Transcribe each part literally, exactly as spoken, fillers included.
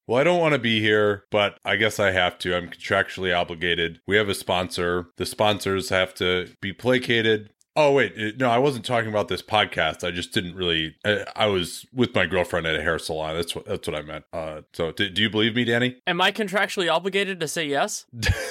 Well, I don't want to be here, but I guess I have to. I'm contractually obligated. We have a sponsor. The sponsors have to be placated. Oh, wait. No, I wasn't talking about this podcast. I just didn't really. I, I was with my girlfriend at a hair salon. That's what, that's what I meant. Uh, so do, do you believe me, Danny? Am I contractually obligated to say yes?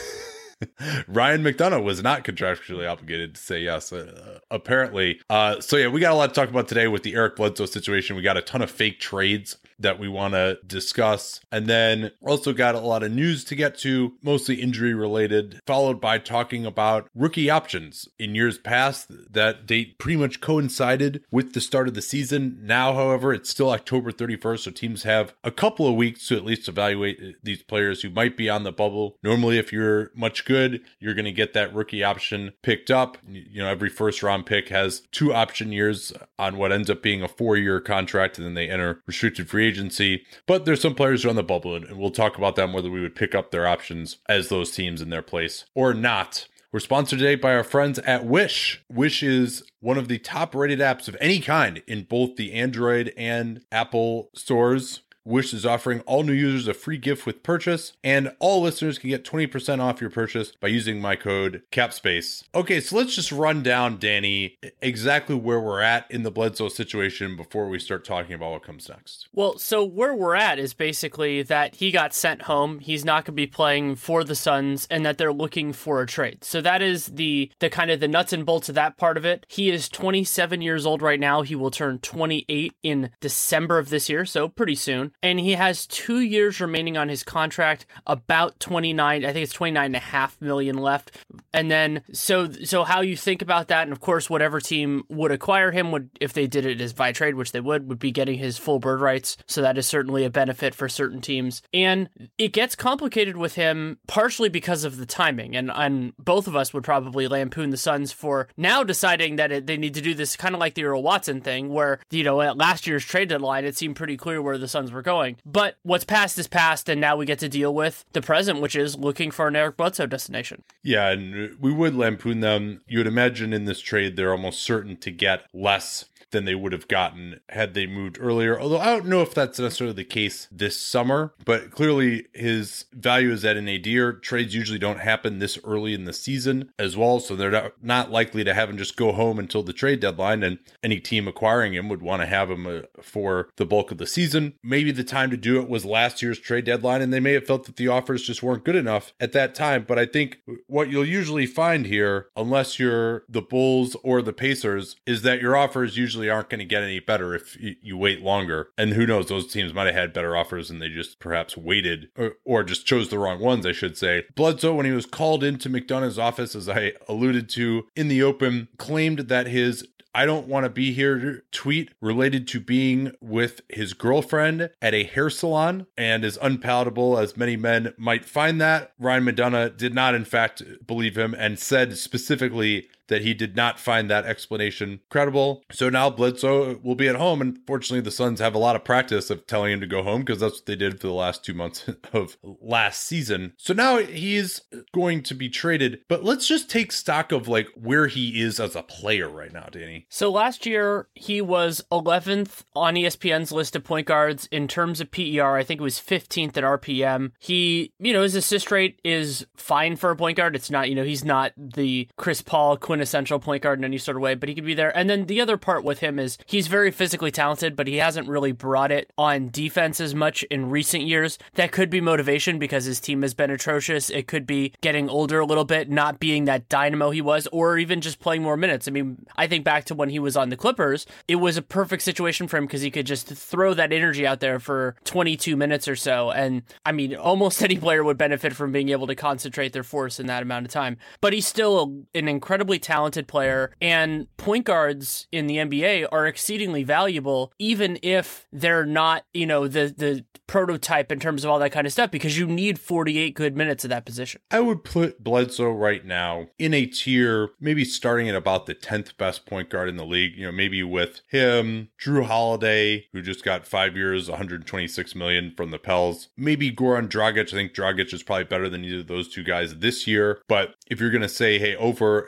Ryan McDonough was not contractually obligated to say yes, uh, apparently. Uh, so yeah, we got a lot to talk about today with the Eric Bledsoe situation. We got a ton of fake trades that we want to discuss. And then also got a lot of news to get to, mostly injury related, followed by talking about rookie options in years past. That date pretty much coincided with the start of the season. Now, however, it's still October thirty-first, so teams have a couple of weeks to at least evaluate these players who might be on the bubble. Normally, if you're much good, you're going to get that rookie option picked up. You know, every first round pick has two option years on what ends up being a four-year contract, and then they enter restricted free agency. But there's some players who are on the bubble, and we'll talk about them, whether we would pick up their options as those teams in their place or not. We're sponsored today by our friends at Wish. Wish is one of the top rated apps of any kind in both the Android and Apple stores. Wish is offering all new users a free gift with purchase, and all listeners can get twenty percent off your purchase by using my code CAPSPACE. Okay, so let's just run down, Danny, exactly where we're at in the Bledsoe situation before we start talking about what comes next. Well, so where we're at is basically that he got sent home, he's not going to be playing for the Suns, and that they're looking for a trade. So that is the the kind of the nuts and bolts of that part of it. He is twenty-seven years old right now. He will turn twenty-eight in December of this year, so pretty soon. And he has two years remaining on his contract, about twenty-nine, I think it's twenty-nine and a half million left. And then, so so how you think about that, and of course, whatever team would acquire him, would, if they did it as via trade, which they would, would be getting his full bird rights. So that is certainly a benefit for certain teams. And it gets complicated with him, partially because of the timing. And, and both of us would probably lampoon the Suns for now deciding that it, they need to do this kind of like the Earl Watson thing, where, you know, at last year's trade deadline, it seemed pretty clear where the Suns were going. But what's past is past, and now we get to deal with the present, which is looking for an Eric Bledsoe destination. Yeah, and we would lampoon them. You would imagine in this trade, they're almost certain to get less than they would have gotten had they moved earlier. Although I don't know if that's necessarily the case this summer, but clearly his value is at an nadir. Trades usually don't happen this early in the season as well, so they're not likely to have him just go home until the trade deadline, and any team acquiring him would want to have him uh, for the bulk of the season. Maybe the time to do it was last year's trade deadline, and they may have felt that the offers just weren't good enough at that time. But I think what you'll usually find here, unless you're the Bulls or the Pacers, is that your offers usually aren't going to get any better if you, you wait longer. And who knows, those teams might have had better offers and they just perhaps waited or, or just chose the wrong ones, I should say. Bledsoe, when he was called into McDonough's office, as I alluded to in the open, claimed that his "I don't want to be here" tweet related to being with his girlfriend at a hair salon, and as unpalatable as many men might find that, Ryan McDonough did not in fact believe him and said specifically that he did not find that explanation credible. So now Bledsoe will be at home, and fortunately the Suns have a lot of practice of telling him to go home because that's what they did for the last two months of last season. So now he's going to be traded, but let's just take stock of like where he is as a player right now, Danny. So last year he was eleventh on E S P N's list of point guards in terms of P E R. I think it was fifteenth at R P M. He, you know, his assist rate is fine for a point guard. It's not, you know, he's not the Chris Paul quintessential point guard in any sort of way, but he could be there. And then the other part with him is he's very physically talented, but he hasn't really brought it on defense as much in recent years. That could be motivation because his team has been atrocious. It could be getting older a little bit, not being that dynamo he was, or even just playing more minutes. I mean, I think back to when he was on the Clippers, it was a perfect situation for him because he could just throw that energy out there for twenty-two minutes or so. And I mean, almost any player would benefit from being able to concentrate their force in that amount of time. But he's still an incredibly talented player, and point guards in the N B A are exceedingly valuable, even if they're not, you know, the the prototype in terms of all that kind of stuff, because you need forty-eight good minutes of that position. I would put Bledsoe right now in a tier, maybe starting at about the tenth best point guard in the league, you know, maybe with him, Drew Holiday, who just got five years, one hundred twenty-six million dollars from the Pels, maybe Goran Dragic. I think Dragic is probably better than either of those two guys this year. But if you're going to say, hey, over, if you're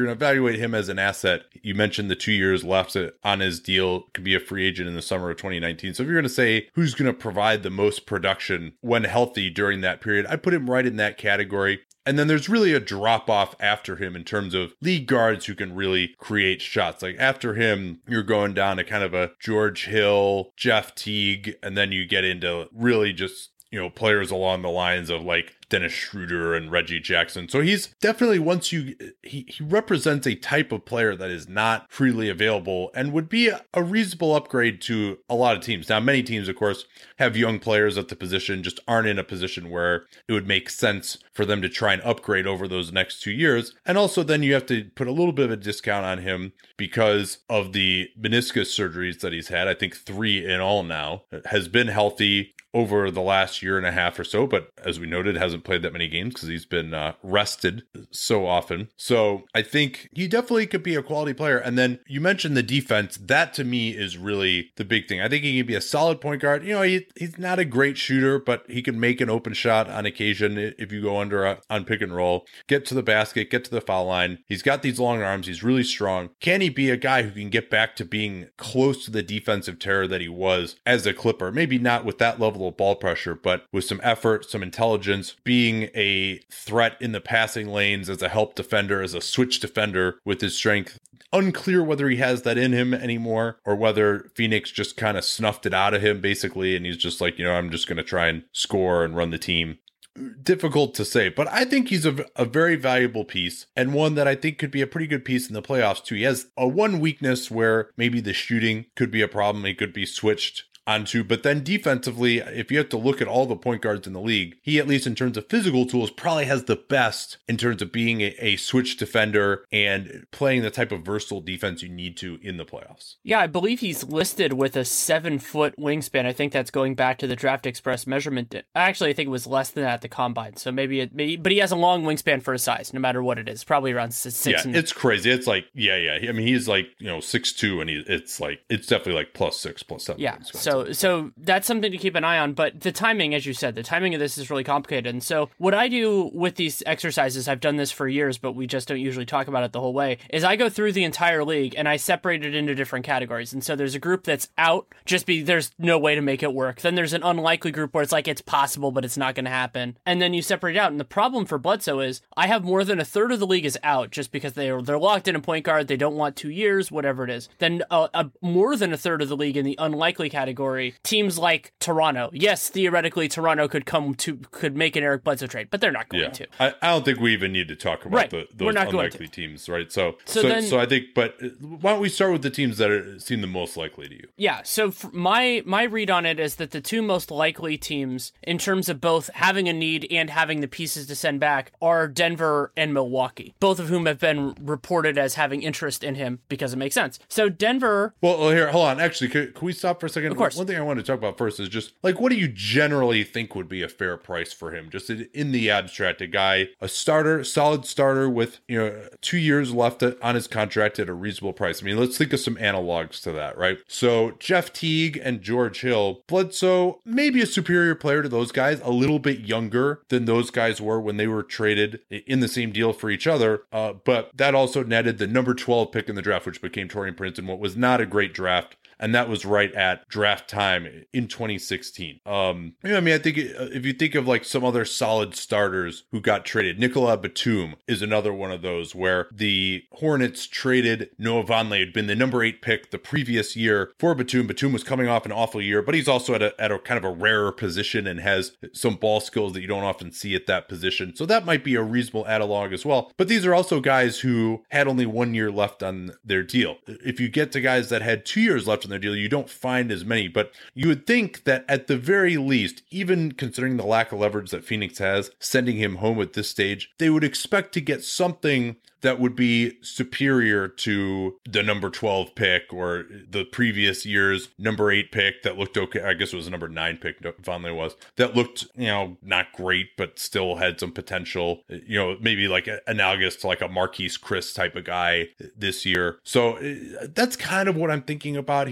going to evaluate him as an asset, you mentioned the two years left on his deal, could be a free agent in the summer of twenty nineteen. So if you're going to say who's going to provide the most production when healthy during that period, I put him right in that category. And then there's really a drop off after him in terms of league guards who can really create shots. Like after him, you're going down to kind of a George Hill, Jeff Teague, and then you get into really just, you know, players along the lines of like Dennis Schroeder and Reggie Jackson. So he's definitely, once you, he, he represents a type of player that is not freely available and would be a, a reasonable upgrade to a lot of teams. Now, many teams, of course, have young players at the position, just aren't in a position where it would make sense for them to try and upgrade over those next two years. And also then you have to put a little bit of a discount on him because of the meniscus surgeries that he's had. I think three in all now. Has been healthy over the last year and a half or so, but as we noted, hasn't played that many games because he's been uh, rested so often. So I think he definitely could be a quality player. And then you mentioned the defense. That to me is really the big thing. I think he can be a solid point guard. You know, he, he's not a great shooter, but he can make an open shot on occasion if you go under a, on pick and roll, get to the basket, get to the foul line. He's got these long arms. He's really strong. Can he be a guy who can get back to being close to the defensive terror that he was as a Clipper? Maybe not with that level of ball pressure, but with some effort, some intelligence, being a threat in the passing lanes as a help defender, as a switch defender with his strength. Unclear whether he has that in him anymore or whether Phoenix just kind of snuffed it out of him basically. And he's just like, you know, I'm just going to try and score and run the team. Difficult to say, but I think he's a, a very valuable piece and one that I think could be a pretty good piece in the playoffs too. He has a one weakness where maybe the shooting could be a problem. He could be switched onto, but then defensively, if you have to look at all the point guards in the league, he, at least in terms of physical tools, probably has the best in terms of being a, a switch defender and playing the type of versatile defense you need to in the playoffs. Yeah, I believe he's listed with a seven foot wingspan. I think that's going back to the Draft Express measurement. Actually, I think it was less than that at the combine. So maybe it, maybe, but he has a long wingspan for his size, no matter what it is, probably around six. Yeah, and, it's crazy. It's like, yeah, yeah. I mean, he's like, you know, six two, and he, it's like, it's definitely like plus six, plus seven. Yeah. So, So that's something to keep an eye on. But the timing, as you said, the timing of this is really complicated. And so what I do with these exercises, I've done this for years, but we just don't usually talk about it the whole way, is I go through the entire league and I separate it into different categories. And so there's a group that's out, just be there's no way to make it work. Then there's an unlikely group where it's like it's possible, but it's not going to happen. And then you separate it out. And the problem for Bledsoe is I have more than a third of the league is out just because they're they're locked in a point guard. They don't want two years, whatever it is. Then uh, a, more than a third of the league in the unlikely category. Teams like Toronto. Yes, theoretically, Toronto could come to could make an Eric Bledsoe trade, but they're not going yeah. to. I, I don't think we even need to talk about right. the, those We're not unlikely teams, right? So, so, so, then, so I think, but why don't we start with the teams that are, seem the most likely to you? Yeah. So my my read on it is that the two most likely teams, in terms of both having a need and having the pieces to send back, are Denver and Milwaukee, both of whom have been reported as having interest in him because it makes sense. So Denver. Well, here, hold on. Actually, can, can we stop for a second? Of course. One thing I want to talk about first is just like, what do you generally think would be a fair price for him? Just in, in the abstract, a guy, a starter, solid starter with, you know, two years left on his contract at a reasonable price. I mean, let's think of some analogs to that, right? So Jeff Teague and George Hill, Bledsoe, maybe a superior player to those guys, a little bit younger than those guys were when they were traded in the same deal for each other. Uh, but that also netted the number twelve pick in the draft, which became Taurean Prince in what was not a great draft. And that was right at draft time in twenty sixteen. Um, you know, I mean, I think if you think of like some other solid starters who got traded, Nicola Batum is another one of those where the Hornets traded Noah Vonleh, had been the number eight pick the previous year for Batum. Batum was coming off an awful year, but he's also at a, at a kind of a rarer position and has some ball skills that you don't often see at that position. So that might be a reasonable analog as well. But these are also guys who had only one year left on their deal. If you get to guys that had two years left in their deal, you don't find as many, but you would think that at the very least, even considering the lack of leverage that Phoenix has, sending him home at this stage, they would expect to get something that would be superior to the number twelve pick or the previous year's number eight pick that looked okay. I guess it was a number nine pick, Vonleh was, that looked, you know, not great, but still had some potential, you know, maybe like analogous to like a Marquise Chris type of guy this year. So that's kind of what I'm thinking about here.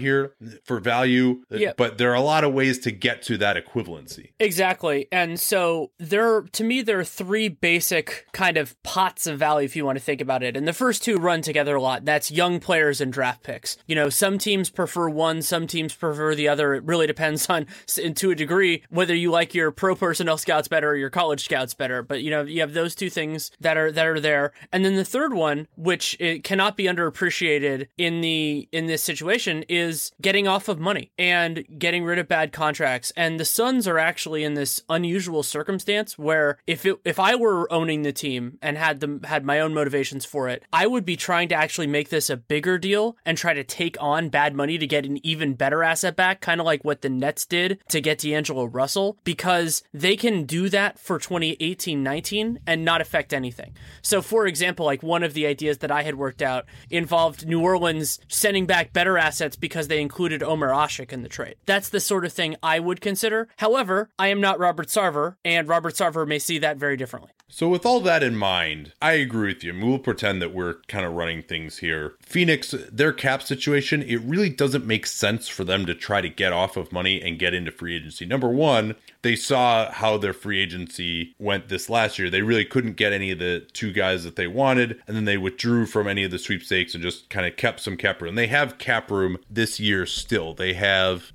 here for value, yeah. but there are a lot of ways to get to that equivalency. Exactly. And so there, to me, there are three basic kind of pots of value if you want to think about it. And the first two run together a lot. That's young players and draft picks. You know, some teams prefer one, some teams prefer the other. It really depends on, to a degree, whether you like your pro personnel scouts better or your college scouts better. But, you know, you have those two things that are that are there. And then the third one, which it cannot be underappreciated in the in this situation, is getting off of money and getting rid of bad contracts. And the Suns are actually in this unusual circumstance where if it, if I were owning the team and had them had my own motivations for it, I would be trying to actually make this a bigger deal and try to take on bad money to get an even better asset back, kind of like what the Nets did to get D'Angelo Russell, because they can do that for twenty eighteen nineteen and not affect anything. So for example, like one of the ideas that I had worked out involved New Orleans sending back better assets because they included Omer Asik in the trade. That's the sort of thing I would consider. However, I am not Robert Sarver, and Robert Sarver may see that very differently. So with all that in mind, I agree with you. We'll pretend that we're kind of running things here. Phoenix, their cap situation, it really doesn't make sense for them to try to get off of money and get into free agency. Number one, they saw how their free agency went this last year. They really couldn't get any of the two guys that they wanted, and then they withdrew from any of the sweepstakes and just kind of kept some cap room. They have cap room this year still. They have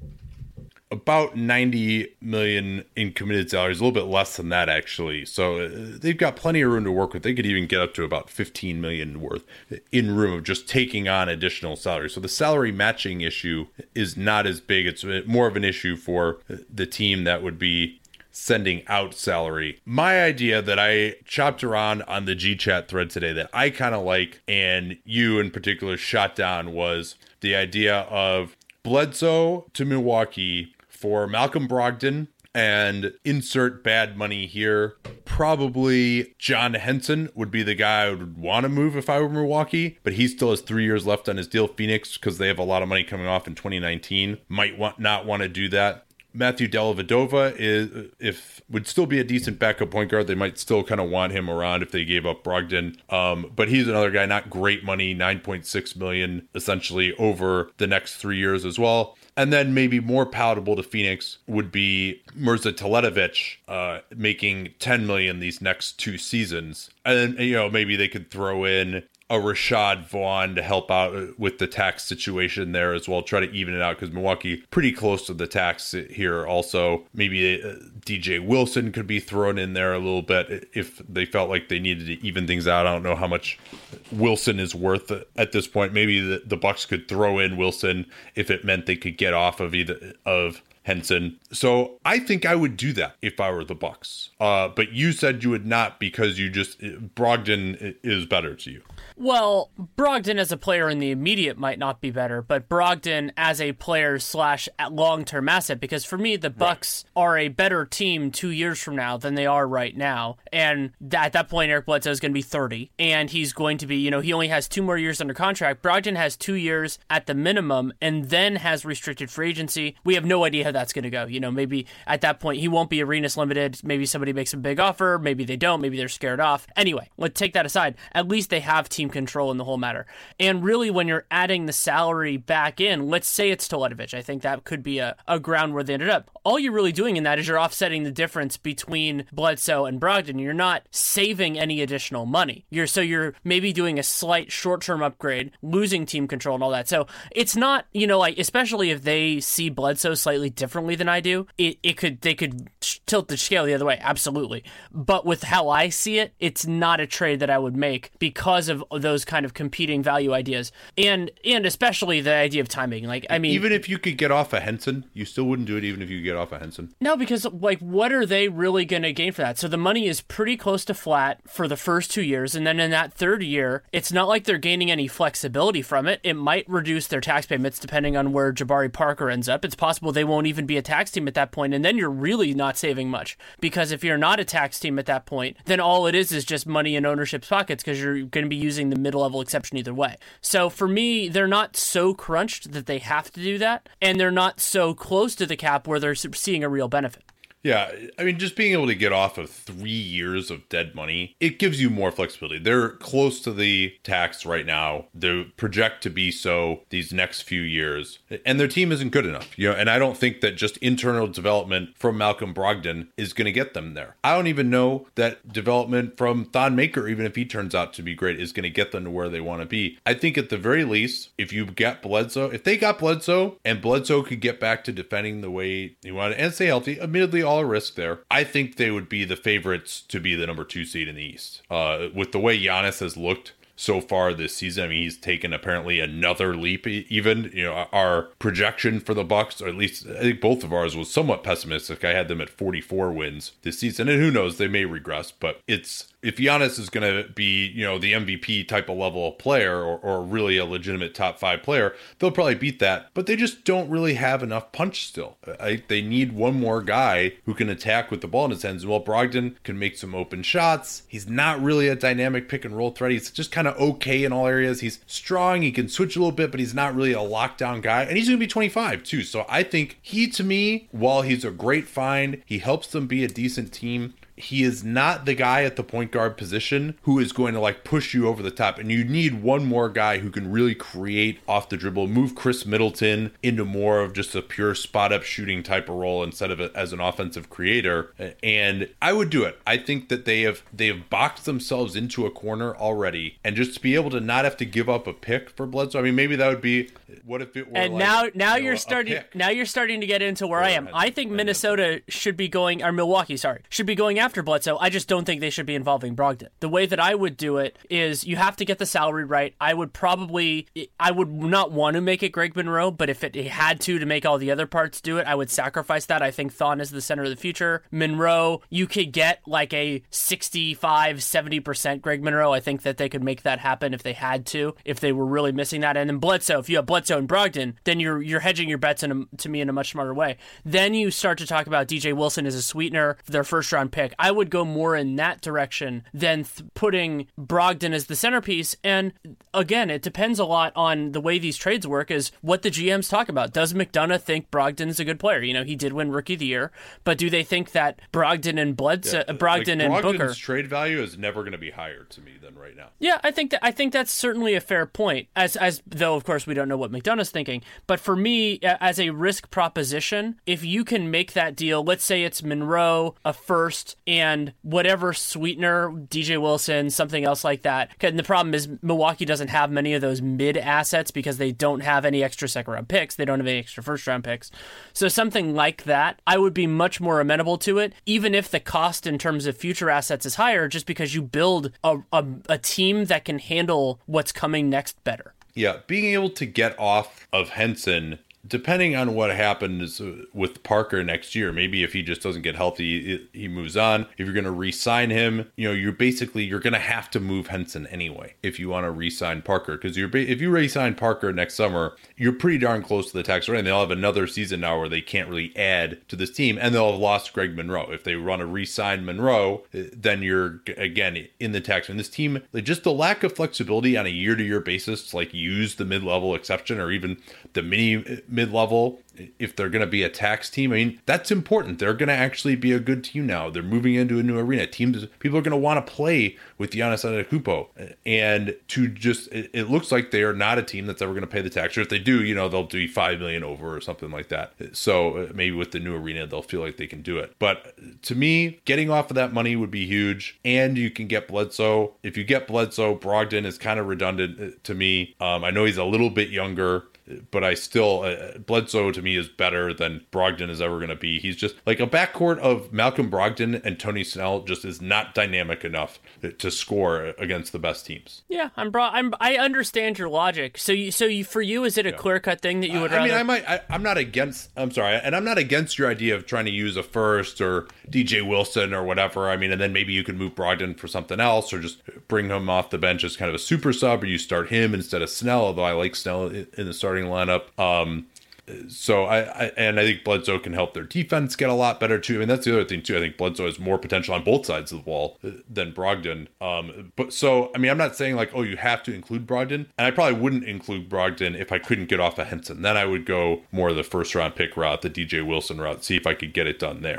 about ninety million in committed salaries, a little bit less than that actually. So they've got plenty of room to work with. They could even get up to about fifteen million worth in room of just taking on additional salary. So the salary matching issue is not as big. It's more of an issue for the team that would be sending out salary. My idea that I chopped around on the G Chat thread today that I kind of like, and you in particular shot down, was the idea of Bledsoe to Milwaukee for Malcolm Brogdon, and insert bad money here. Probably John Henson would be the guy I would want to move if I were Milwaukee, but he still has three years left on his deal. Phoenix, because they have a lot of money coming off in twenty nineteen, might want not want to do that. Matthew Dellavedova is if would still be a decent backup point guard. They might still kind of want him around if they gave up Brogdon. Um, but he's another guy, not great money, nine point six million essentially over the next three years as well. And then maybe more palatable to Phoenix would be Mirza Teletovic, uh, making ten million these next two seasons. And then, you know, maybe they could throw in a Rashad Vaughn to help out with the tax situation there as well, try to even it out, because Milwaukee pretty close to the tax here also. Maybe uh, D J Wilson could be thrown in there a little bit if they felt like they needed to even things out. I don't know how much Wilson is worth at this point. Maybe the, the Bucks could throw in Wilson if it meant they could get off of either of Henson. So I think I would do that if I were the Bucks. Uh, but you said you would not because you just Brogdon is better to you. Well, Brogdon as a player in the immediate might not be better, but Brogdon as a player slash long-term asset, because for me, the Bucks right. are a better team two years from now than they are right now. And at that point, Eric Bledsoe is going to be thirty, and he's going to be, you know, he only has two more years under contract. Brogdon has two years at the minimum and then has restricted free agency. We have no idea how that's going to go. You know, maybe at that point, he won't be Arenas limited. Maybe somebody makes a big offer. Maybe they don't. Maybe they're scared off. Anyway, let's take that aside. At least they have team control in the whole matter. And really, when you're adding the salary back in, let's say it's Teletovic. I think that could be a, a ground where they ended up. All you're really doing in that is you're offsetting the difference between Bledsoe and Brogdon. You're not saving any additional money. You're so you're maybe doing a slight short-term upgrade, losing team control and all that. So it's not, you know, like, especially if they see Bledsoe slightly differently than I do, it, it could they could tilt the scale the other way, absolutely. But with how I see it, it's not a trade that I would make because of those kind of competing value ideas, and and especially the idea of timing. Like, I mean, even if you could get off a Henson, you still wouldn't do it. Even if you could get off a Henson, no, because like, what are they really going to gain for that? So the money is pretty close to flat for the first two years, and then in that third year, it's not like they're gaining any flexibility from it. It might reduce their tax payments depending on where Jabari Parker ends up. It's possible they won't even be a tax team at that point, and then you're really not saving much, because if you're not a tax team at that point, then all it is is just money in ownership's pockets, because you're going to be using the mid-level exception either way. So for me, they're not so crunched that they have to do that, and they're not so close to the cap where they're seeing a real benefit. Yeah, I mean, just being able to get off of three years of dead money, it gives you more flexibility. They're close to the tax right now. They project to be so these next few years, and their team isn't good enough. You know, and I don't think that just internal development from Malcolm Brogdon is going to get them there. I don't even know that development from Thon Maker, even if he turns out to be great, is going to get them to where they want to be. I think at the very least, if you get Bledsoe, if they got Bledsoe and Bledsoe could get back to defending the way he wanted and stay healthy, admittedly all risk there, I think they would be the favorites to be the number two seed in the East. Uh, with the way Giannis has looked so far this season, I mean, he's taken apparently another leap. Even, you know, our projection for the Bucks, or at least I think both of ours, was somewhat pessimistic. I had them at forty-four wins this season, and who knows, they may regress. But it's if Giannis is going to be, you know, the M V P type of level of player, or, or really a legitimate top five player, they'll probably beat that. But they just don't really have enough punch still. I, they need one more guy who can attack with the ball in his hands. Well, Brogdon can make some open shots. He's not really a dynamic pick and roll threat. He's just kind of okay in all areas. He's strong. He can switch a little bit, but he's not really a lockdown guy. And he's going to be twenty-five too. So I think he, to me, while he's a great find, he helps them be a decent team. He is not the guy at the point guard position who is going to like push you over the top. And you need one more guy who can really create off the dribble, move Chris Middleton into more of just a pure spot up shooting type of role instead of it as an offensive creator. And I would do it. I think that they have they have boxed themselves into a corner already. And just to be able to not have to give up a pick for Bledsoe. I mean, maybe that would be what if it were and like, now now you know, you're starting now you're starting to get into where Or I am. I think Minnesota should be going or Milwaukee, sorry, should be going after Bledsoe. I just don't think they should be involving Brogdon. The way that I would do it is you have to get the salary right. I would probably, I would not want to make it Greg Monroe, but if it had to to make all the other parts do it, I would sacrifice that. I think Thon is the center of the future. Monroe, you could get like a sixty-five, seventy percent Greg Monroe. I think that they could make that happen if they had to, if they were really missing that. And then Bledsoe, if you have Bledsoe and Brogdon, then you're you're hedging your bets in a, to me in a much smarter way. Then you start to talk about D J Wilson as a sweetener for their first round pick. I would go more in that direction than th- putting Brogdon as the centerpiece. And again, it depends a lot on the way these trades work, is what the G Ms talk about. Does McDonough think Brogdon is a good player? You know, he did win Rookie of the Year, but do they think that Brogdon and Bledsoe, yeah, Brogdon like and Booker, trade value is never going to be higher to me than right now? Yeah, I think that I think that's certainly a fair point. As as though of course we don't know what McDonough's thinking, but for me, as a risk proposition, if you can make that deal, let's say it's Monroe, a first, and whatever sweetener, D J Wilson, something else like that. And the problem is Milwaukee doesn't have many of those mid assets because they don't have any extra second round picks. They don't have any extra first round picks. So something like that, I would be much more amenable to it, even if the cost in terms of future assets is higher, just because you build a, a, a team that can handle what's coming next better. Yeah, being able to get off of Henson, depending on what happens with Parker next year, maybe if he just doesn't get healthy, he moves on. If you're going to re-sign him, you know, you're basically, you're going to have to move Henson anyway if you want to re-sign Parker. Because you're if you re-sign Parker next summer, you're pretty darn close to the tax rate. And they'll have another season now where they can't really add to this team. And they'll have lost Greg Monroe. If they want to re-sign Monroe, then you're, again, in the tax. And this team, like, just the lack of flexibility on a year-to-year basis to, like, use the mid-level exception or even the mini mid-level if they're going to be a tax team. I mean, that's important. They're going to actually be a good team now. They're moving into a new arena. Teams, people are going to want to play with Giannis Antetokounmpo. And to just, it, it looks like they are not a team that's ever going to pay the tax. Or if they do, you know, they'll do five million over or something like that. So maybe with the new arena, they'll feel like they can do it. But to me, getting off of that money would be huge. And you can get Bledsoe. If you get Bledsoe, Brogdon is kind of redundant to me. Um, I know he's a little bit younger, but I still, uh, Bledsoe to me is better than Brogdon is ever going to be. He's just like a backcourt of Malcolm Brogdon and Tony Snell just is not dynamic enough to score against the best teams. Yeah, I'm bro- I'm I understand your logic. So you, so you, for you, is it a yeah. clear cut thing that you would? I rather... mean, I might. I, I'm not against. I'm sorry, and I'm not against your idea of trying to use a first or D J Wilson or whatever. I mean, and then maybe you could move Brogdon for something else or just bring him off the bench as kind of a super sub, or you start him instead of Snell. Although I like Snell in the starting lineup. Um, So I, I and I think Bledsoe can help their defense get a lot better too. I mean, that's the other thing too. I think Bledsoe has more potential on both sides of the ball than Brogdon. Um, but so I mean, I'm not saying like, oh, you have to include Brogdon, and I probably wouldn't include Brogdon if I couldn't get off of Henson. Then I would go more of the first round pick route, the D J Wilson route, see if I could get it done there.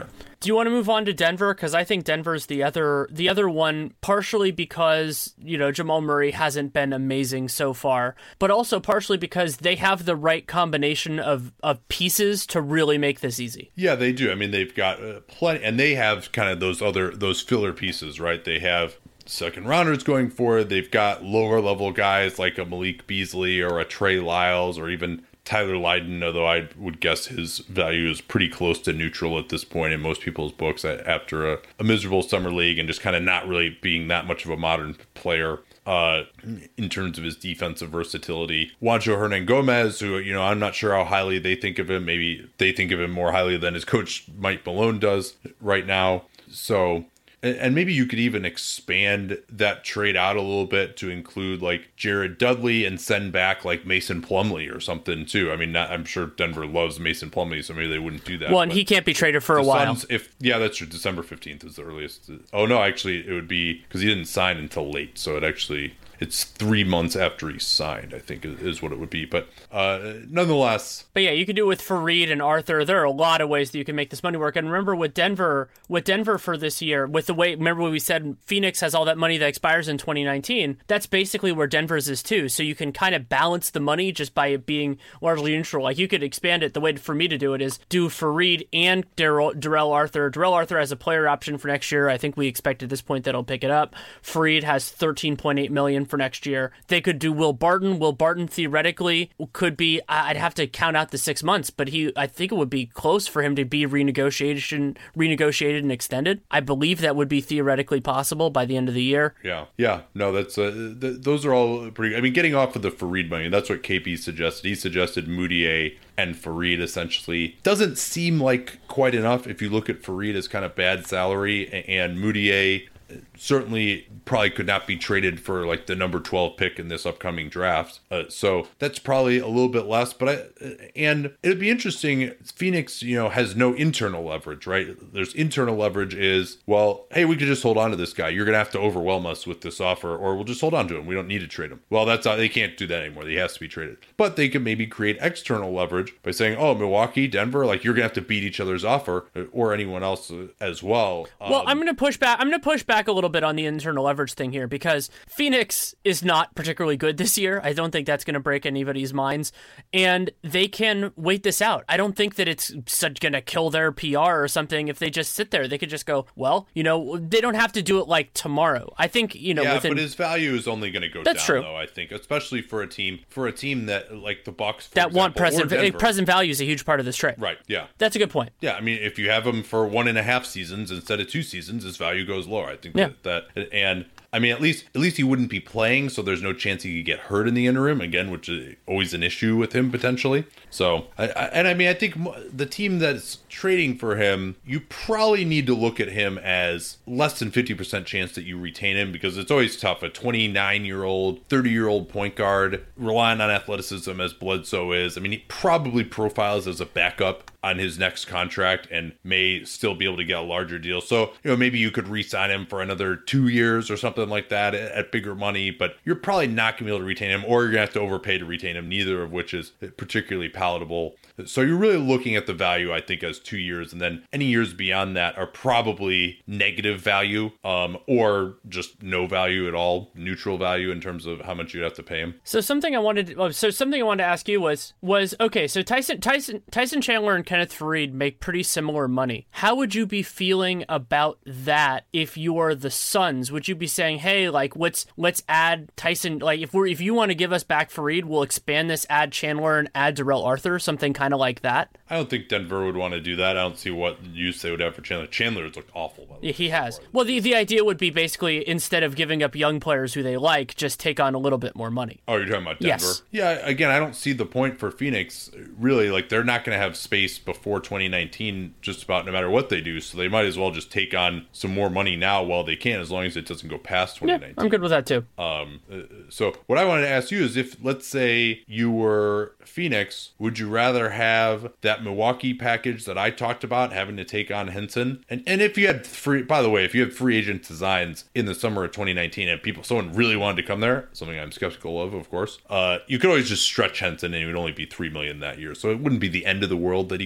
Do you want to move on to Denver? Because I think Denver's the other the other one, partially because, you know, Jamal Murray hasn't been amazing so far, but also partially because they have the right combination of, of pieces to really make this easy. Yeah, they do. I mean, they've got uh, plenty, and they have kind of those other, those filler pieces, right? They have second rounders going forward. They've got lower level guys like a Malik Beasley or a Trey Lyles or even Tyler Lydon, although I would guess his value is pretty close to neutral at this point in most people's books after a, a miserable summer league and just kind of not really being that much of a modern player uh, in terms of his defensive versatility. Juancho Hernan-Gomez, who, you know, I'm not sure how highly they think of him. Maybe they think of him more highly than his coach Mike Malone does right now. So... And maybe you could even expand that trade out a little bit to include like Jared Dudley and send back like Mason Plumlee or something too. I mean, not, I'm sure Denver loves Mason Plumlee, so maybe they wouldn't do that. Well, and he can't be traded for a while. Suns, if yeah, that's true. December fifteenth is the earliest. Oh no, actually, it would be because he didn't sign until late, so it actually. It's three months after he signed, I think, is what it would be. But uh, nonetheless. But yeah, you can do it with Fareed and Arthur. There are a lot of ways that you can make this money work. And remember, with Denver, with Denver for this year, with the way, remember when we said Phoenix has all that money that expires in twenty nineteen? That's basically where Denver's is too. So you can kind of balance the money just by it being largely neutral. Like you could expand it. The way for me to do it is do Fareed and Darrell, Darrell Arthur. Darrell Arthur has a player option for next year. I think we expect at this point that he'll pick it up. Fareed has thirteen point eight million dollars for next year. They could do Will Barton. Will Barton theoretically could be, I'd have to count out the six months, but he, I think it would be close for him to be renegotiation, renegotiated and extended. I believe that would be theoretically possible by the end of the year. Yeah. Yeah. No, that's, uh, th- those are all pretty, I mean, getting off of the Fareed money, that's what K P suggested. He suggested Mudiay and Fareed essentially. Doesn't seem like quite enough if you look at Fareed as kind of bad salary, and Mudiay certainly probably could not be traded for like the number twelve pick in this upcoming draft. Uh, so that's probably a little bit less, but I, and it'd be interesting. Phoenix, you know, has no internal leverage, right? There's internal leverage is, well, hey, we could just hold on to this guy. You're going to have to overwhelm us with this offer, or we'll just hold on to him. We don't need to trade him. Well, that's not, they can't do that anymore. He has to be traded, but they could maybe create external leverage by saying, oh, Milwaukee, Denver, like you're going to have to beat each other's offer or anyone else as well. Well, um, I'm going to push back. I'm going to push back a little bit on the internal leverage thing here because Phoenix is not particularly good this year. I don't think that's going to break anybody's minds, and they can wait this out. I don't think that it's going to kill their P R or something if they just sit there. They could just go, well, you know, they don't have to do it like tomorrow. I think, you know, yeah, within... but his value is only going to go that's down, true. though, I think, especially for a team for a team that like the Bucks, for that example, want present or Denver. present value is a huge part of this trade. Right. Yeah. That's a good point. Yeah, I mean, if you have him for one and a half seasons instead of two seasons, his value goes lower. I think yeah. that, that and I mean, at least at least he wouldn't be playing, so there's no chance he could get hurt in the interim again, which is always an issue with him potentially. So, I, I, and I mean, I think the team that's trading for him, you probably need to look at him as less than fifty percent chance that you retain him, because it's always tough. A twenty-nine year old, thirty year old point guard relying on athleticism as Bledsoe is. I mean, he probably profiles as a backup on his next contract and may still be able to get a larger deal. So, you know, maybe you could re-sign him for another two years or something like that at, at bigger money, but you're probably not going to be able to retain him, or you're going to have to overpay to retain him, neither of which is particularly palatable. So you're really looking at the value, I think, as two years, and then any years beyond that are probably negative value, um, or just no value at all, neutral value in terms of how much you'd have to pay him. So something I wanted, to, oh, so something I wanted to ask you was, was okay. So Tyson, Tyson, Tyson Chandler and Kenneth Faried make pretty similar money. How would you be feeling about that if you are the Suns? Would you be saying, hey, like let's let's add Tyson, like if we're if you want to give us back Faried, we'll expand this, add Chandler and add Darrell Arthur, something kind of like that? I don't think Denver would want to do that. I don't see what use they would have for Chandler. Chandler has looked awful, by the way. Yeah, he has. Well, the the idea would be basically instead of giving up young players who they like, just take on a little bit more money. Oh, you're talking about Denver? Yes. Yeah, again, I don't see the point for Phoenix. Really, like they're not going to have space before twenty nineteen just about no matter what they do, so they might as well just take on some more money now while they can, as long as it doesn't go past twenty nineteen. Yeah, I'm good with that too. Um, so what I wanted to ask you is, if let's say you were Phoenix, would you rather have that Milwaukee package that I talked about, having to take on Henson, and and if you had free, by the way, if you had free agent designs in the summer of twenty nineteen and people, someone really wanted to come there, something I'm skeptical of, of course, uh, you could always just stretch Henson and it would only be three million that year, so it wouldn't be the end of the world that he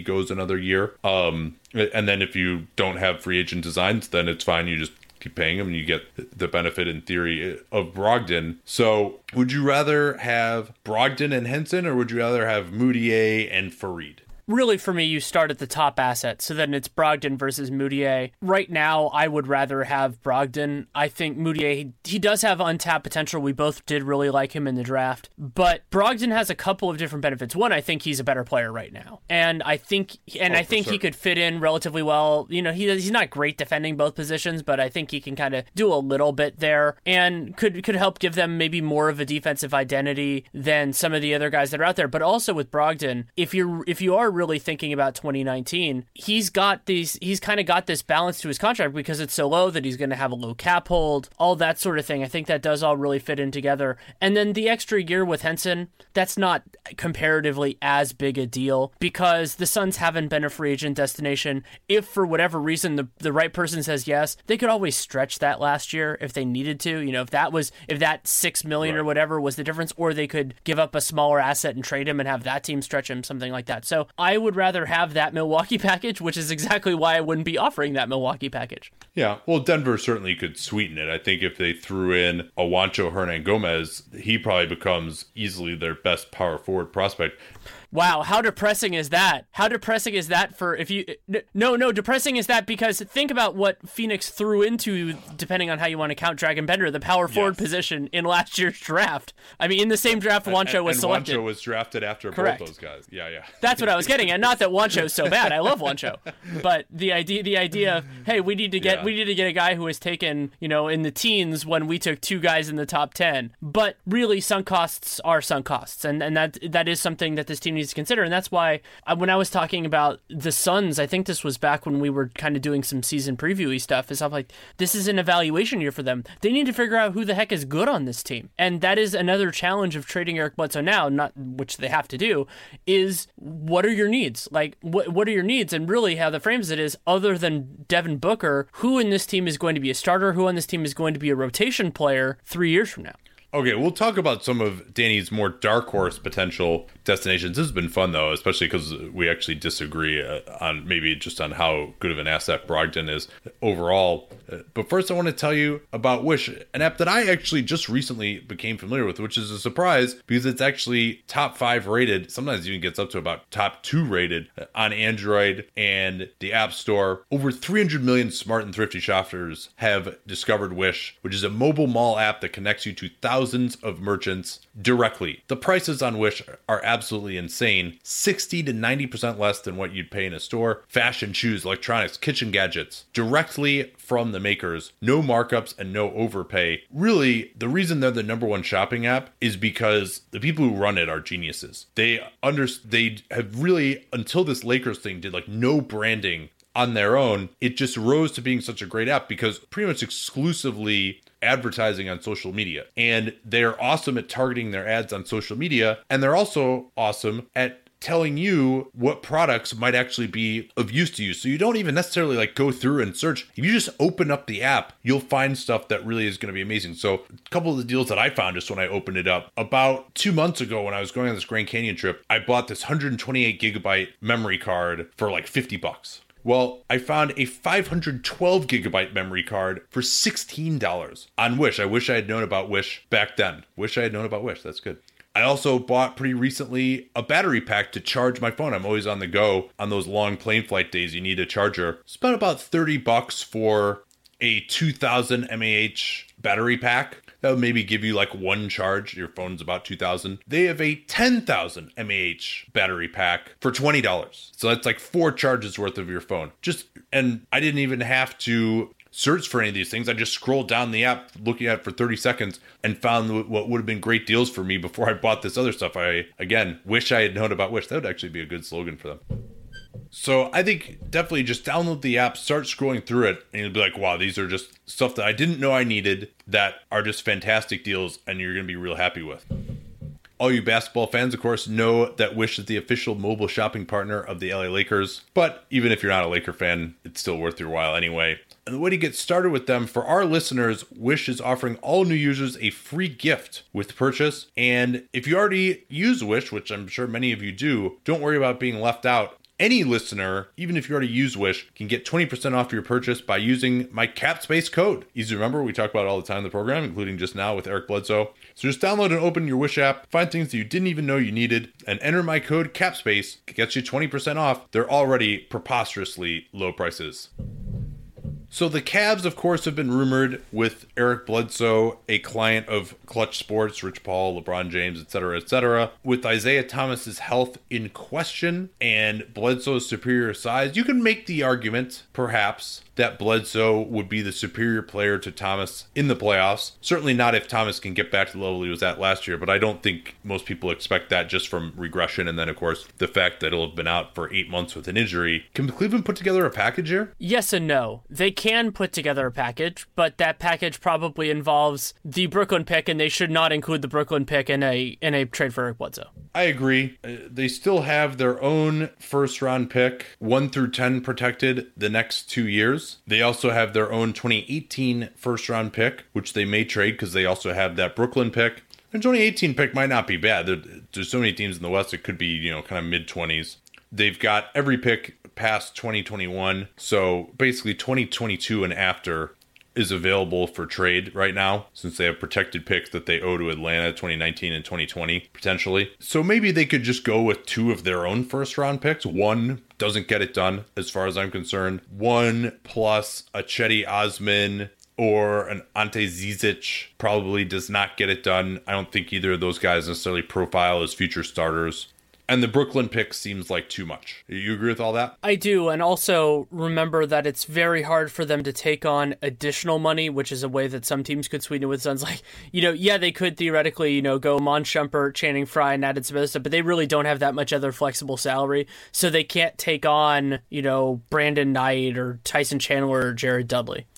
goes another year. Um, and then if you don't have free agent designs, then it's fine. You just keep paying him and you get the benefit in theory of Brogdon. So would you rather have Brogdon and Henson, or would you rather have Mudiay and Farid? Really, for me, you start at the top asset, so then it's Brogdon versus Mudiay. Right now, I would rather have Brogdon. I think Mudiay, he, he does have untapped potential. We both did really like him in the draft. But Brogdon has a couple of different benefits. One, I think he's a better player right now. And I think and oh, I think he could fit in relatively well. You know, he he's not great defending both positions, but I think he can kind of do a little bit there and could, could help give them maybe more of a defensive identity than some of the other guys that are out there. But also with Brogdon, if you're if you are really thinking about twenty nineteen, he's got these he's kind of got this balance to his contract because it's so low that he's going to have a low cap hold, all that sort of thing. I think that does all really fit in together. And then the extra year with Henson, that's not comparatively as big a deal because the Suns haven't been a free agent destination. If for whatever reason the, the right person says yes, they could always stretch that last year if they needed to. You know, if that was if that six million right. or whatever was the difference, or they could give up a smaller asset and trade him and have that team stretch him, something like that. So I would rather have that Milwaukee package, which is exactly why I wouldn't be offering that Milwaukee package. Yeah, well, Denver certainly could sweeten it. I think if they threw in a Juancho Hernangomez, he probably becomes easily their best power forward prospect. Wow, how depressing is that? How depressing is that for if you... No, no, depressing is that because think about what Phoenix threw into, depending on how you want to count Dragon Bender, the power forward yes. position in last year's draft. I mean, in the same draft Juancho and, was and selected. Juancho was drafted after Correct. both those guys. Yeah, yeah. That's what I was getting at. Not that Juancho's so bad. I love Juancho. But the idea, the idea of, hey, we need to get yeah. we need to get a guy who was taken, you know, in the teens when we took two guys in the top ten. But really, sunk costs are sunk costs. And, and that that is something that this team needs to consider. And that's why I, when I was talking about the Suns, I think this was back when we were kind of doing some season previewy stuff and stuff like, this is an evaluation year for them. They need to figure out who the heck is good on this team. And that is another challenge of trading Eric Bledsoe now, not which they have to do, is what are your needs? Like, what what are your needs? And really how the frames it is, other than Devin Booker, who in this team is going to be a starter? Who on this team is going to be a rotation player three years from now? Okay, we'll talk about some of Danny's more dark horse potential destinations. This has been fun, though, especially because we actually disagree uh, on maybe just on how good of an asset Brogdon is overall. Uh, but first, I want to tell you about Wish, an app that I actually just recently became familiar with, which is a surprise because it's actually top five rated. Sometimes even gets up to about top two rated on Android and the App Store. Over three hundred million smart and thrifty shoppers have discovered Wish, which is a mobile mall app that connects you to thousands of merchants directly. The prices on Wish are absolutely insane. sixty to ninety percent less than what you'd pay in a store. Fashion, shoes, electronics, kitchen gadgets, directly from the makers. No markups and no overpay. Really, the reason they're the number one shopping app is because the people who run it are geniuses. They under they have really, until this Lakers thing, did like no branding on their own. It just rose to being such a great app because pretty much exclusively advertising on social media. And they're awesome at targeting their ads on social media. And they're also awesome at telling you what products might actually be of use to you. So you don't even necessarily like go through and search. If you just open up the app, you'll find stuff that really is going to be amazing. So a couple of the deals that I found just when I opened it up, about two months ago when I was going on this Grand Canyon trip, I bought this one hundred twenty-eight gigabyte memory card for like fifty bucks. Well, I found a five hundred twelve gigabyte memory card for sixteen dollars on Wish. I wish I had known about Wish back then. Wish I had known about Wish. That's good. I also bought pretty recently a battery pack to charge my phone. I'm always on the go on those long plane flight days. You need a charger. Spent about thirty bucks for a two thousand milliamp hour battery pack. That would maybe give you like one charge. Your phone's about two thousand. They have a ten thousand milliamp hour battery pack for twenty dollars. So that's like four charges worth of your phone. Just, and I didn't even have to search for any of these things. I just scrolled down the app looking at it for thirty seconds and found what would have been great deals for me before I bought this other stuff. I, again, wish I had known about Wish. That would actually be a good slogan for them. So I think definitely just download the app, start scrolling through it, and you'll be like, wow, these are just stuff that I didn't know I needed that are just fantastic deals and you're going to be real happy with. All you basketball fans, of course, know that Wish is the official mobile shopping partner of the L A Lakers. But even if you're not a Laker fan, it's still worth your while anyway. And the way to get started with them, for our listeners, Wish is offering all new users a free gift with purchase. And if you already use Wish, which I'm sure many of you do, don't worry about being left out. Any listener, even if you already use Wish, can get twenty percent off your purchase by using my CapSpace code. Easy to remember, we talk about it all the time in the program, including just now with Eric Bledsoe. So just download and open your Wish app, find things that you didn't even know you needed, and enter my code CapSpace. It gets you twenty percent off. They're already preposterously low prices. So the Cavs, of course, have been rumored with Eric Bledsoe, a client of Clutch Sports, Rich Paul, LeBron James, et cetera, et cetera. With Isaiah Thomas's health in question and Bledsoe's superior size, you can make the argument, perhaps, that Bledsoe would be the superior player to Thomas in the playoffs. Certainly not if Thomas can get back to the level he was at last year, but I don't think most people expect that just from regression. And then, of course, the fact that he'll have been out for eight months with an injury. Can Cleveland put together a package here? Yes and no. They can put together a package, but that package probably involves the Brooklyn pick, and they should not include the Brooklyn pick in a in a trade for Eric Bledsoe. I agree. Uh, they still have their own first round pick, one through ten protected the next two years. They also have their own twenty eighteen first round pick, which they may trade because they also have that Brooklyn pick. Their twenty eighteen pick might not be bad. There, there's so many teams in the West, it could be, you know, kind of mid twenties. They've got every pick past twenty twenty-one. So basically twenty twenty-two and after is available for trade right now, since they have protected picks that they owe to Atlanta twenty nineteen and twenty twenty, potentially. So maybe they could just go with two of their own first round picks. One doesn't get it done, as far as I'm concerned. One plus a Cedi Osman or an Ante Zizic probably does not get it done. I don't think either of those guys necessarily profile as future starters. And the Brooklyn pick seems like too much. You agree with all that? I do, and also remember that it's very hard for them to take on additional money, which is a way that some teams could sweeten it with. Sounds like, you know, yeah, they could theoretically, you know, go Mon Shumpert, Channing Frye, and added some other stuff, but they really don't have that much other flexible salary, so they can't take on, you know, Brandon Knight or Tyson Chandler or Jared Dudley.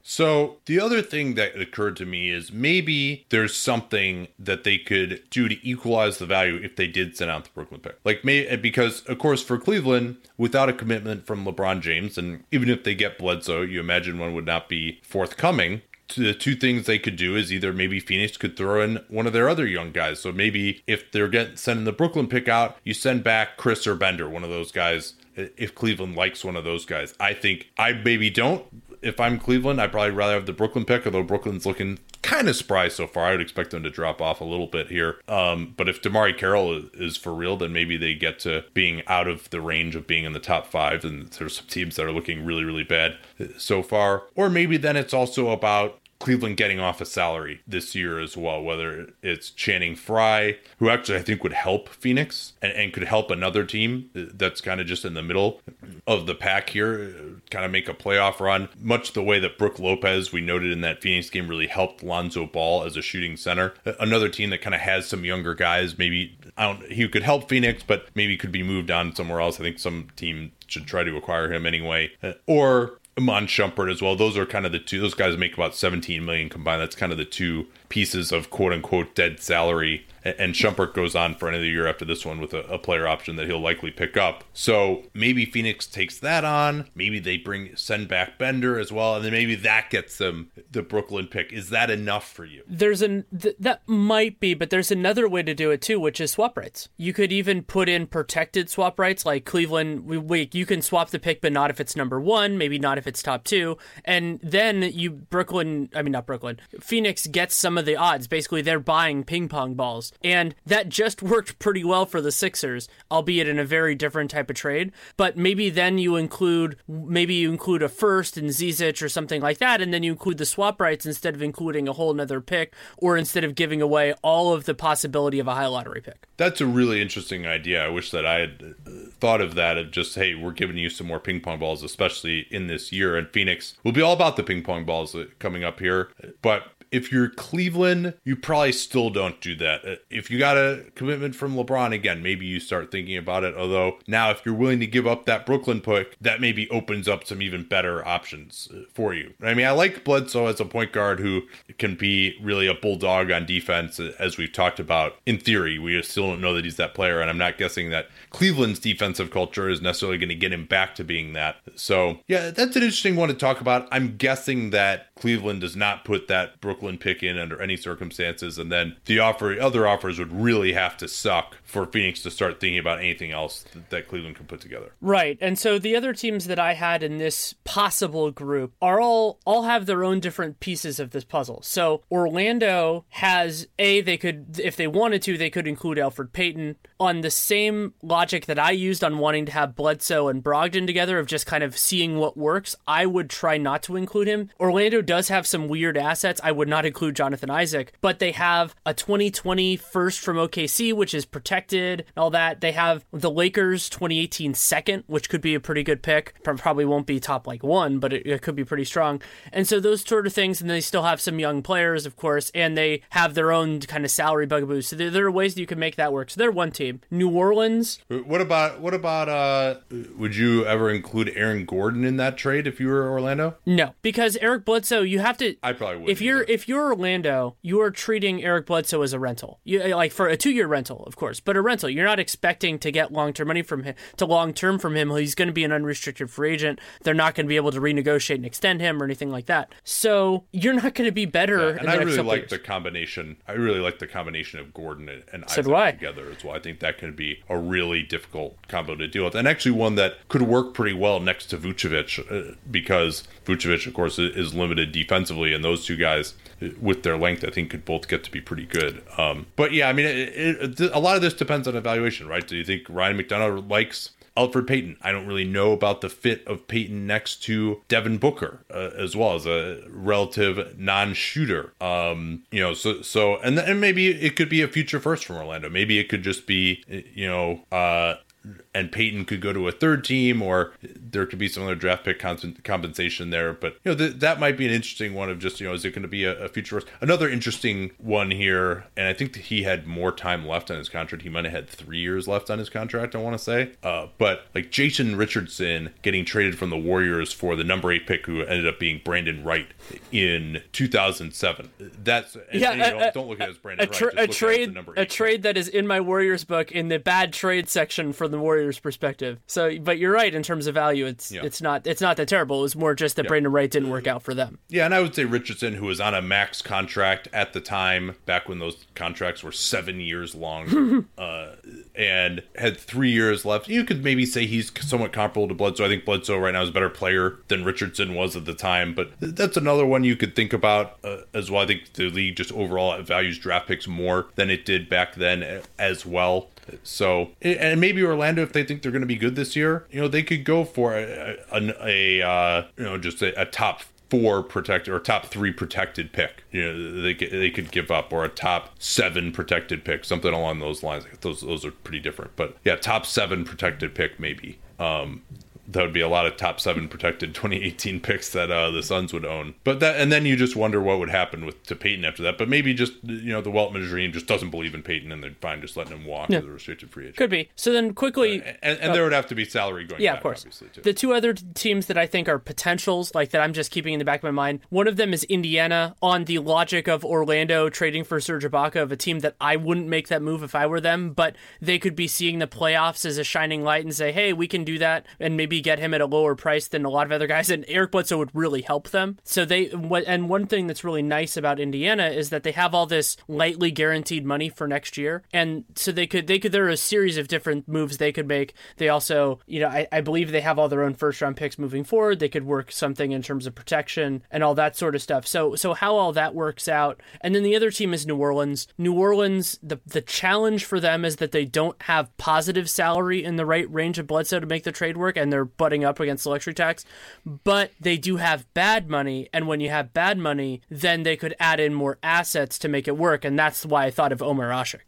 So the other thing that occurred to me is maybe there's something that they could do to equalize the value if they did send out the Brooklyn pick. Like, may, because, of course, for Cleveland, without a commitment from LeBron James, and even if they get Bledsoe, you imagine one would not be forthcoming. The two things they could do is either maybe Phoenix could throw in one of their other young guys. So maybe if they're getting sending the Brooklyn pick out, you send back Chris or Bender, one of those guys, if Cleveland likes one of those guys. I think I maybe don't. If I'm Cleveland, I'd probably rather have the Brooklyn pick, although Brooklyn's looking kind of spry so far. I would expect them to drop off a little bit here. Um, but if DeMarre Carroll is for real, then maybe they get to being out of the range of being in the top five. And there's some teams that are looking really, really bad so far. Or maybe then it's also about Cleveland getting off a salary this year as well, whether it's Channing Frye, who actually I think would help Phoenix and, and could help another team that's kind of just in the middle of the pack here, kind of make a playoff run, much the way that Brook Lopez, we noted in that Phoenix game, really helped Lonzo Ball as a shooting center. Another team that kind of has some younger guys, maybe I don't, he could help Phoenix, but maybe could be moved on somewhere else. I think some team should try to acquire him anyway. Or Mon Shumpert as well. Those are kind of the two. Those guys make about seventeen million combined. That's kind of the two pieces of quote unquote dead salary. And Shumpert goes on for another year after this one with a, a player option that he'll likely pick up. So maybe Phoenix takes that on. Maybe they bring send back Bender as well, and then maybe that gets them the Brooklyn pick. Is that enough for you? There's an th- that might be, but there's another way to do it too, which is swap rights. You could even put in protected swap rights, like Cleveland. We, we you can swap the pick, but not if it's number one. Maybe not if it's top two. And then you Brooklyn. I mean not Brooklyn. Phoenix gets some of the odds. Basically, they're buying ping pong balls. And that just worked pretty well for the Sixers, albeit in a very different type of trade. But maybe then you include, maybe you include a first in Zizic or something like that, and then you include the swap rights instead of including a whole nother pick, or instead of giving away all of the possibility of a high lottery pick. That's a really interesting idea. I wish that I had thought of that, of just, hey, we're giving you some more ping pong balls, especially in this year. And Phoenix will be all about the ping pong balls coming up here. But if you're Cleveland, you probably still don't do that. If you got a commitment from LeBron, again, maybe you start thinking about it. Although now if you're willing to give up that Brooklyn pick, that maybe opens up some even better options for you. I mean, I like Bledsoe as a point guard who can be really a bulldog on defense, as we've talked about. In theory, we still don't know that he's that player, and I'm not guessing that Cleveland's defensive culture is necessarily going to get him back to being that. So, yeah, that's an interesting one to talk about. I'm guessing that Cleveland does not put that Brooklyn pick in under any circumstances, and then the offer, other offers would really have to suck for Phoenix to start thinking about anything else that, that Cleveland can put together. Right, and so the other teams that I had in this possible group are all all have their own different pieces of this puzzle. So Orlando has a they could, if they wanted to, they could include Elfrid Payton on the same logic that I used on wanting to have Bledsoe and Brogdon together of just kind of seeing what works. I would try not to include him. Orlando does have some weird assets. I would not include Jonathan Isaac, but they have a twenty twenty first from O K C, which is protected and all that. They have the Lakers twenty eighteen second, which could be a pretty good pick. Probably won't be top like one, but it, it could be pretty strong. And so those sort of things, and they still have some young players, of course, and they have their own kind of salary bugaboos. So there, there are ways that you can make that work. So they're one team. New Orleans. What about, what about, uh, would you ever include Aaron Gordon in that trade if you were Orlando? No, because Eric Bledsoe, you have to, I probably wouldn't if you're, either. if you're Orlando, you are treating Eric Bledsoe as a rental. You like for a two-year rental, of course, but a rental. You're not expecting to get long-term money from him, to long-term from him. He's going to be an unrestricted free agent. They're not going to be able to renegotiate and extend him or anything like that. So you're not going to be better. Yeah, and I really like the combination. I really like the combination of Gordon and, and so Isaac together as well. I think that could be a really difficult combo to deal with, and actually one that could work pretty well next to Vucevic, uh, because Vucevic, of course, is limited defensively, and those two guys, with their length, I think could both get to be pretty good. Um, but yeah, I mean, it, it, a lot of this depends on evaluation, right? Do you think Ryan McDonough likes Elfrid Payton? I don't really know about the fit of Payton next to Devin Booker, uh, as well as a relative non-shooter. Um, you know, so so and and maybe it could be a future first from Orlando. Maybe it could just be, you know, uh, and Payton could go to a third team, or there could be some other draft pick compensation there. But, you know, th- that might be an interesting one of just, you know, is it going to be a, a future first? Another interesting one here, and I think that he had more time left on his contract. He might have had three years left on his contract, I want to say. Uh, but, like, Jason Richardson getting traded from the Warriors for the number eight pick, who ended up being Brandon Wright in two thousand seven. That's, and, yeah, and, you know, a, don't look at it as Brandon a tra- Wright. A trade, a trade that is in my Warriors book in the bad trade section for the Warriors perspective. So, but you're right in terms of value. It's yeah. it's not it's not that terrible. It was more just that yeah. Brandon Wright didn't work out for them. Yeah, and I would say Richardson, who was on a max contract at the time, back when those contracts were seven years long, uh, and had three years left. You could maybe say he's somewhat comparable to Bledsoe. I think Bledsoe right now is a better player than Richardson was at the time, but that's another one you could think about uh, as well. I think the league just overall values draft picks more than it did back then as well. So, and maybe Orlando, if they think they're going to be good this year, you know, they could go for a, a, a uh, you know, just a, a top four protected or top three protected pick. You know, they they could give up, or a top seven protected pick, something along those lines. Those those are pretty different, but yeah, top seven protected pick maybe. Um, that would be a lot of top seven protected twenty eighteen picks that uh, the Suns would own. But that, and then you just wonder what would happen with to Payton after that. But maybe just, you know, the Weltman regime just doesn't believe in Payton, and they're fine just letting him walk yeah. as a restricted free agent. Could be. So then quickly, uh, and, and oh, there would have to be salary going. Yeah, back, of course. Obviously, too. The two other teams that I think are potentials, like that I'm just keeping in the back of my mind. One of them is Indiana, on the logic of Orlando trading for Serge Ibaka, of a team that I wouldn't make that move if I were them, but they could be seeing the playoffs as a shining light and say, hey, we can do that, and maybe get him at a lower price than a lot of other guys, and Eric Bledsoe would really help them. So they, and one thing that's really nice about Indiana is that they have all this lightly guaranteed money for next year, and so they could, they could, there are a series of different moves they could make. They also, you know, I, I believe they have all their own first round picks moving forward. They could work something in terms of protection and all that sort of stuff. So, so how all that works out. And then the other team is New Orleans. New Orleans, the the challenge for them is that they don't have positive salary in the right range of Bledsoe to make the trade work, and they're butting up against the luxury tax, but they do have bad money, and when you have bad money, then they could add in more assets to make it work, and that's why I thought of Omer Asik.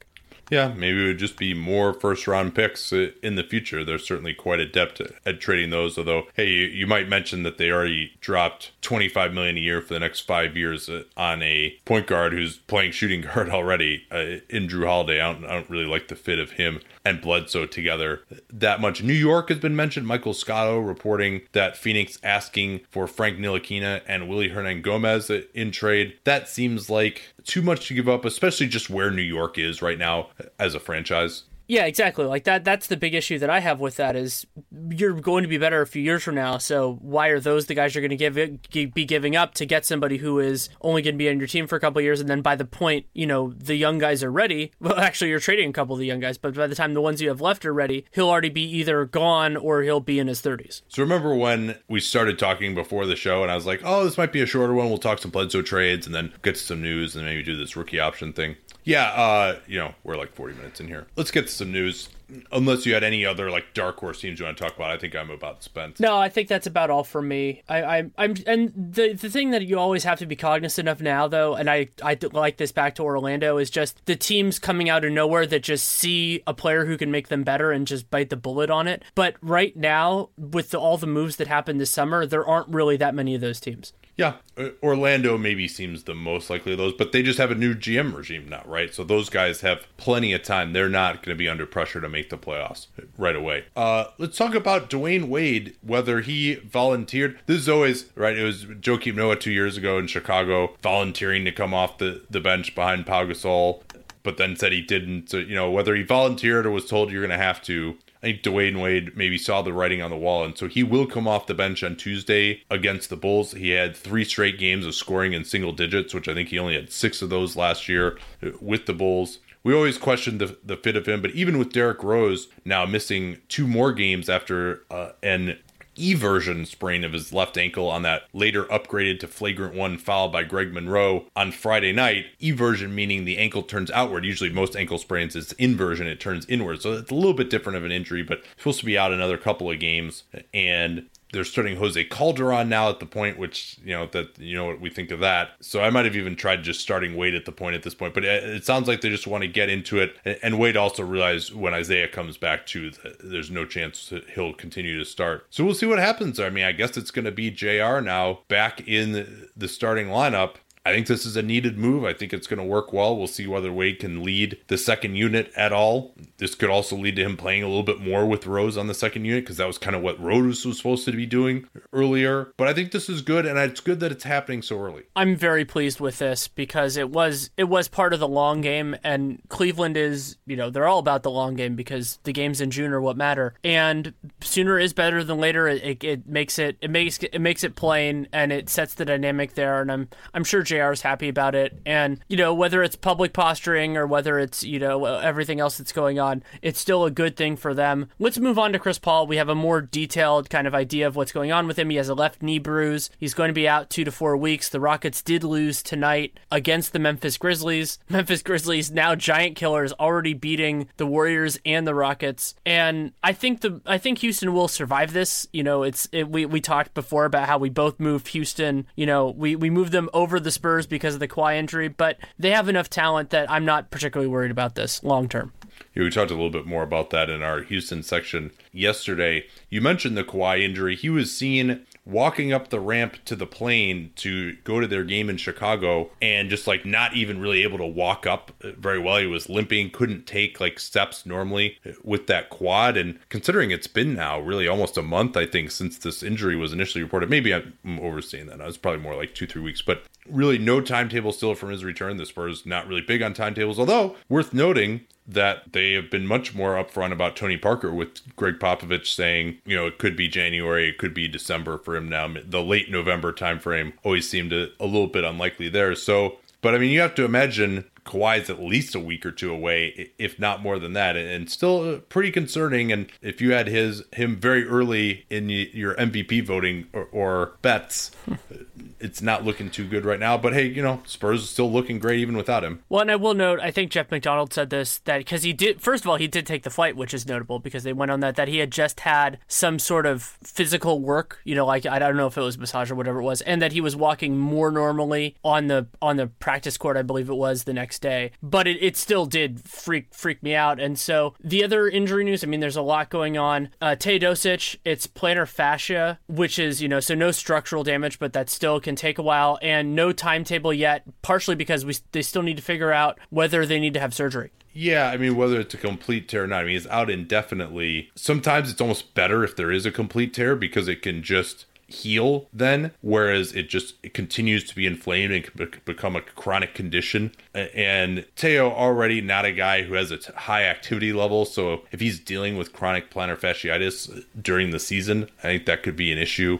Yeah, maybe it would just be more first round picks in the future. They're certainly quite adept at trading those. Although, hey, you, you might mention that they already dropped twenty-five million dollars a year for the next five years on a point guard who's playing shooting guard already uh, in Drew Holiday. I don't, I don't really like the fit of him and Bledsoe together that much. New York has been mentioned. Michael Scotto reporting that Phoenix asking for Frank Ntilikina and Willie Hernan-Gomez in trade. That seems like too much to give up, especially just where New York is right now as a franchise. Yeah, exactly. Like that that's the big issue that I have with that is you're going to be better a few years from now. So why are those the guys you're going to give it, be giving up to get somebody who is only going to be on your team for a couple of years, and then by the point, you know, the young guys are ready, well, actually you're trading a couple of the young guys, but by the time the ones you have left are ready, he'll already be either gone or he'll be in his thirties. So remember when we started talking before the show and I was like, oh, this might be a shorter one. We'll talk some Bledsoe trades and then get to some news and maybe do this rookie option thing. Yeah, uh, you know, we're like forty minutes in here. Let's get to some news. Unless you had any other like dark horse teams you want to talk about, I think I'm about spent. No, I think that's about all from me. I, I, I'm, and the the thing that you always have to be cognizant of now, though, and I, I like this back to Orlando, is just the teams coming out of nowhere that just see a player who can make them better and just bite the bullet on it. But right now, with the, all the moves that happened this summer, there aren't really that many of those teams. Yeah, Orlando maybe seems the most likely of those, but they just have a new G M regime now, right? So those guys have plenty of time. They're not going to be under pressure to make the playoffs right away. Uh, let's talk about Dwayne Wade, whether he volunteered. This is always, right, it was Joakim Noah two years ago in Chicago volunteering to come off the, the bench behind Pau Gasol, but then said he didn't. So, you know, whether he volunteered or was told you're going to have to, I think Dwayne Wade maybe saw the writing on the wall, and so he will come off the bench on Tuesday against the Bulls. He had three straight games of scoring in single digits, which I think he only had six of those last year with the Bulls. We always questioned the, the fit of him, but even with Derrick Rose now missing two more games after uh, an eversion sprain of his left ankle on that later upgraded to flagrant one foul by Greg Monroe on Friday night. Eversion meaning the ankle turns outward. Usually most ankle sprains, it's inversion, it turns inward. So it's a little bit different of an injury, but supposed to be out another couple of games. And they're starting Jose Calderon now at the point, which, you know, that, you know what we think of that. So I might have even tried just starting Wade at the point at this point, but it, it sounds like they just want to get into it. And Wade also realized when Isaiah comes back too, that there's no chance that he'll continue to start. So we'll see what happens. I mean, I guess it's going to be J R now back in the starting lineup. I think this is a needed move. I think it's going to work well. We'll see whether Wade can lead the second unit at all. This could also lead to him playing a little bit more with Rose on the second unit, because that was kind of what Rose was supposed to be doing earlier. But I think this is good, and it's good that it's happening so early. I'm very pleased with this because it was it was part of the long game, and Cleveland is, you know, they're all about the long game because the games in June are what matter. And sooner is better than later. It, it, it makes it it makes it makes it plain, and it sets the dynamic there. And I'm I'm sure J R is happy about it. And, you know, whether it's public posturing or whether it's, you know, everything else that's going on, it's still a good thing for them. Let's move on to Chris Paul. We have a more detailed kind of idea of what's going on with him. He has a left knee bruise. He's going to be out two to four weeks. The Rockets did lose tonight against the Memphis Grizzlies. Memphis Grizzlies, now giant killers, already beating the Warriors and the Rockets. And I think the I think Houston will survive this. You know, it's it, we we talked before about how we both moved Houston. You know, we we moved them over the Spurs because of the Kawhi injury, but they have enough talent that I'm not particularly worried about this long term. Yeah, we talked a little bit more about that in our Houston section yesterday. You mentioned the Kawhi injury. He was seen walking up the ramp to the plane to go to their game in Chicago and just like not even really able to walk up very well. He was limping, couldn't take like steps normally with that quad. And considering it's been now really almost a month, I think, since this injury was initially reported, maybe I'm overseeing that. It's probably more like two, three weeks, but really no timetable still from his return. The Spurs not really big on timetables, although worth noting that they have been much more upfront about Tony Parker, with Greg Popovich saying, you know, it could be January, it could be December for him now. The late November timeframe always seemed a, a little bit unlikely there. So, but I mean, you have to imagine Kawhi's at least a week or two away, if not more than that, and still pretty concerning. And if you had his him very early in your M V P voting or, or bets, it's not looking too good right now. But hey, you know, Spurs is still looking great even without him. Well, and I will note, I think Jeff McDonald said this, that because he did, first of all, he did take the flight, which is notable because they went on that, that he had just had some sort of physical work, you know, like I don't know if it was massage or whatever it was, and that he was walking more normally on the on the practice court, I believe it was, the next day. But it, it still did freak freak me out. And so the other injury news, I mean, there's a lot going on. Uh, Teodosic, it's plantar fascia, which is, you know, so no structural damage, but that still can take a while, and no timetable yet, partially because we they still need to figure out whether they need to have surgery. Yeah, I mean, whether it's a complete tear or not, I mean, it's out indefinitely. Sometimes it's almost better if there is a complete tear because it can just heal then, whereas it just it continues to be inflamed and can be- become a chronic condition. And Teo already not a guy who has a t- high activity level, so if he's dealing with chronic plantar fasciitis during the season, I think that could be an issue.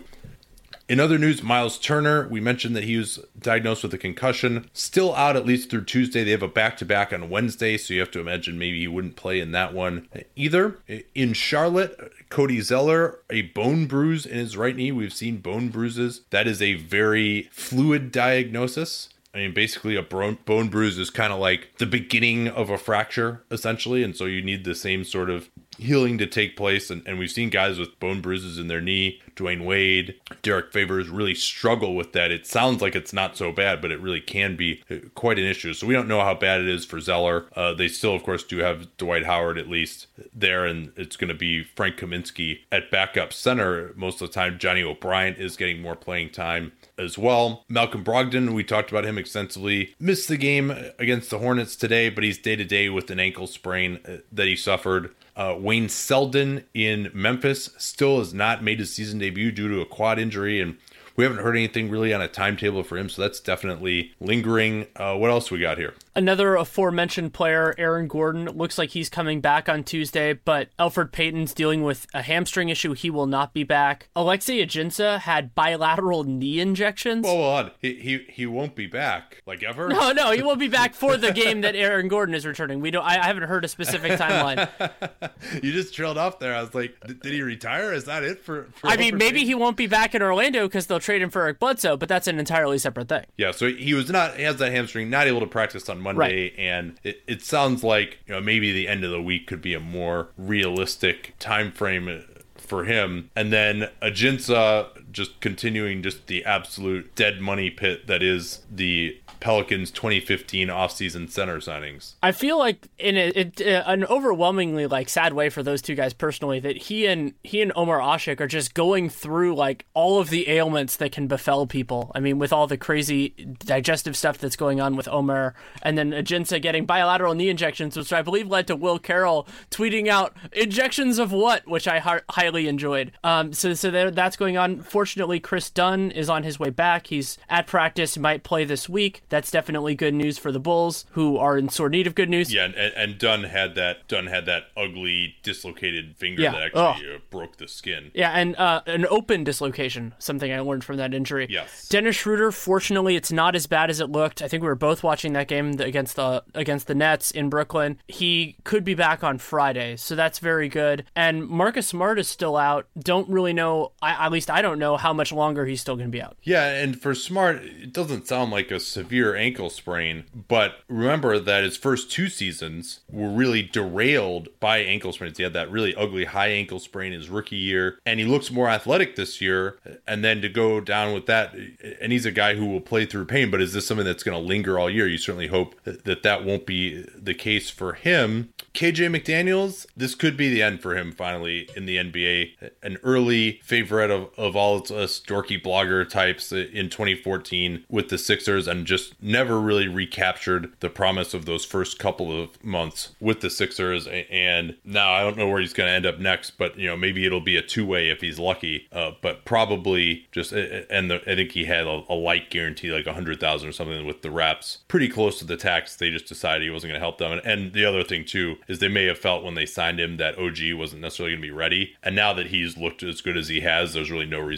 In other news, Miles Turner, we mentioned that he was diagnosed with a concussion. Still out at least through Tuesday. They have a back-to-back on Wednesday, so you have to imagine maybe he wouldn't play in that one either. In Charlotte, Cody Zeller, a bone bruise in his right knee. We've seen bone bruises. That is a very fluid diagnosis. I mean, basically a bone bruise is kind of like the beginning of a fracture, essentially, and so you need the same sort of healing to take place, and, and we've seen guys with bone bruises in their knee. Dwayne Wade, Derek Favors really struggle with that. It sounds like it's not so bad, but it really can be quite an issue. So we don't know how bad it is for Zeller. Uh, they still, of course, do have Dwight Howard at least there, and it's going to be Frank Kaminsky at backup center most of the time. Johnny O'Brien is getting more playing time as well. Malcolm Brogdon, we talked about him extensively, missed the game against the Hornets today, but he's day-to-day with an ankle sprain that he suffered. Uh, Wayne Selden in Memphis still has not made his season debut due to a quad injury, and we haven't heard anything really on a timetable for him, so that's definitely lingering. Uh, what else we got here? Another aforementioned player, Aaron Gordon, looks like he's coming back on Tuesday, but Elfrid Payton's dealing with a hamstring issue. He will not be back. Alexei Ajinça had bilateral knee injections. Well, hold on. He, he he won't be back, like ever? No, no, he won't be back for the game that Aaron Gordon is returning. We don't. I, I haven't heard a specific timeline. You just trailed off there. I was like, did, did he retire? Is that it for? for I mean, maybe Payton? He won't be back in Orlando because they'll trade him for Eric Bledsoe, but that's an entirely separate thing. Yeah, so he was not. He has that hamstring, not able to practice on Monday, right. And it, it sounds like, you know, maybe the end of the week could be a more realistic time frame for him. And then Ajinça just continuing just the absolute dead money pit that is the Pelicans twenty fifteen offseason center signings. I feel like in a, it, uh, an overwhelmingly like sad way for those two guys personally that he and he and Omar Ashik are just going through like all of the ailments that can befell people. I mean, with all the crazy digestive stuff that's going on with Omar, and then Ajinça getting bilateral knee injections, which I believe led to Will Carroll tweeting out injections of what, which I ha- highly enjoyed. Um, so so there, that's going on. Fortunately, Chris Dunn is on his way back. He's at practice. He might play this week. That's definitely good news for the Bulls, who are in sore need of good news. Yeah, and, and Dunn had that Dunn had that ugly dislocated finger yeah. that actually oh. uh, broke the skin. Yeah, and uh, an open dislocation, something I learned from that injury. Yes. Dennis Schroeder, fortunately, it's not as bad as it looked. I think we were both watching that game against the against the Nets in Brooklyn. He could be back on Friday, so that's very good. And Marcus Smart is still out. Don't really know, I, at least I don't know how much longer he's still going to be out. Yeah, and for Smart, it doesn't sound like a severe ankle sprain, but remember that his first two seasons were really derailed by ankle sprains. He had that really ugly high ankle sprain his rookie year, and he looks more athletic this year, and then to go down with that, and he's a guy who will play through pain, but is this something that's going to linger all year? You certainly hope that that won't be the case for him. K J McDaniels, this could be the end for him finally in the N B A. An early favorite of, of all us dorky blogger types in twenty fourteen with the Sixers, and just never really recaptured the promise of those first couple of months with the Sixers. And now I don't know where he's going to end up next, but you know, maybe it'll be a two-way if he's lucky. Uh, but probably just, and the, I think he had a, a light guarantee, like a hundred thousand or something with the Raps, pretty close to the tax. They just decided he wasn't going to help them. And, and the other thing too is they may have felt when they signed him that O G wasn't necessarily going to be ready. And now that he's looked as good as he has, there's really no reason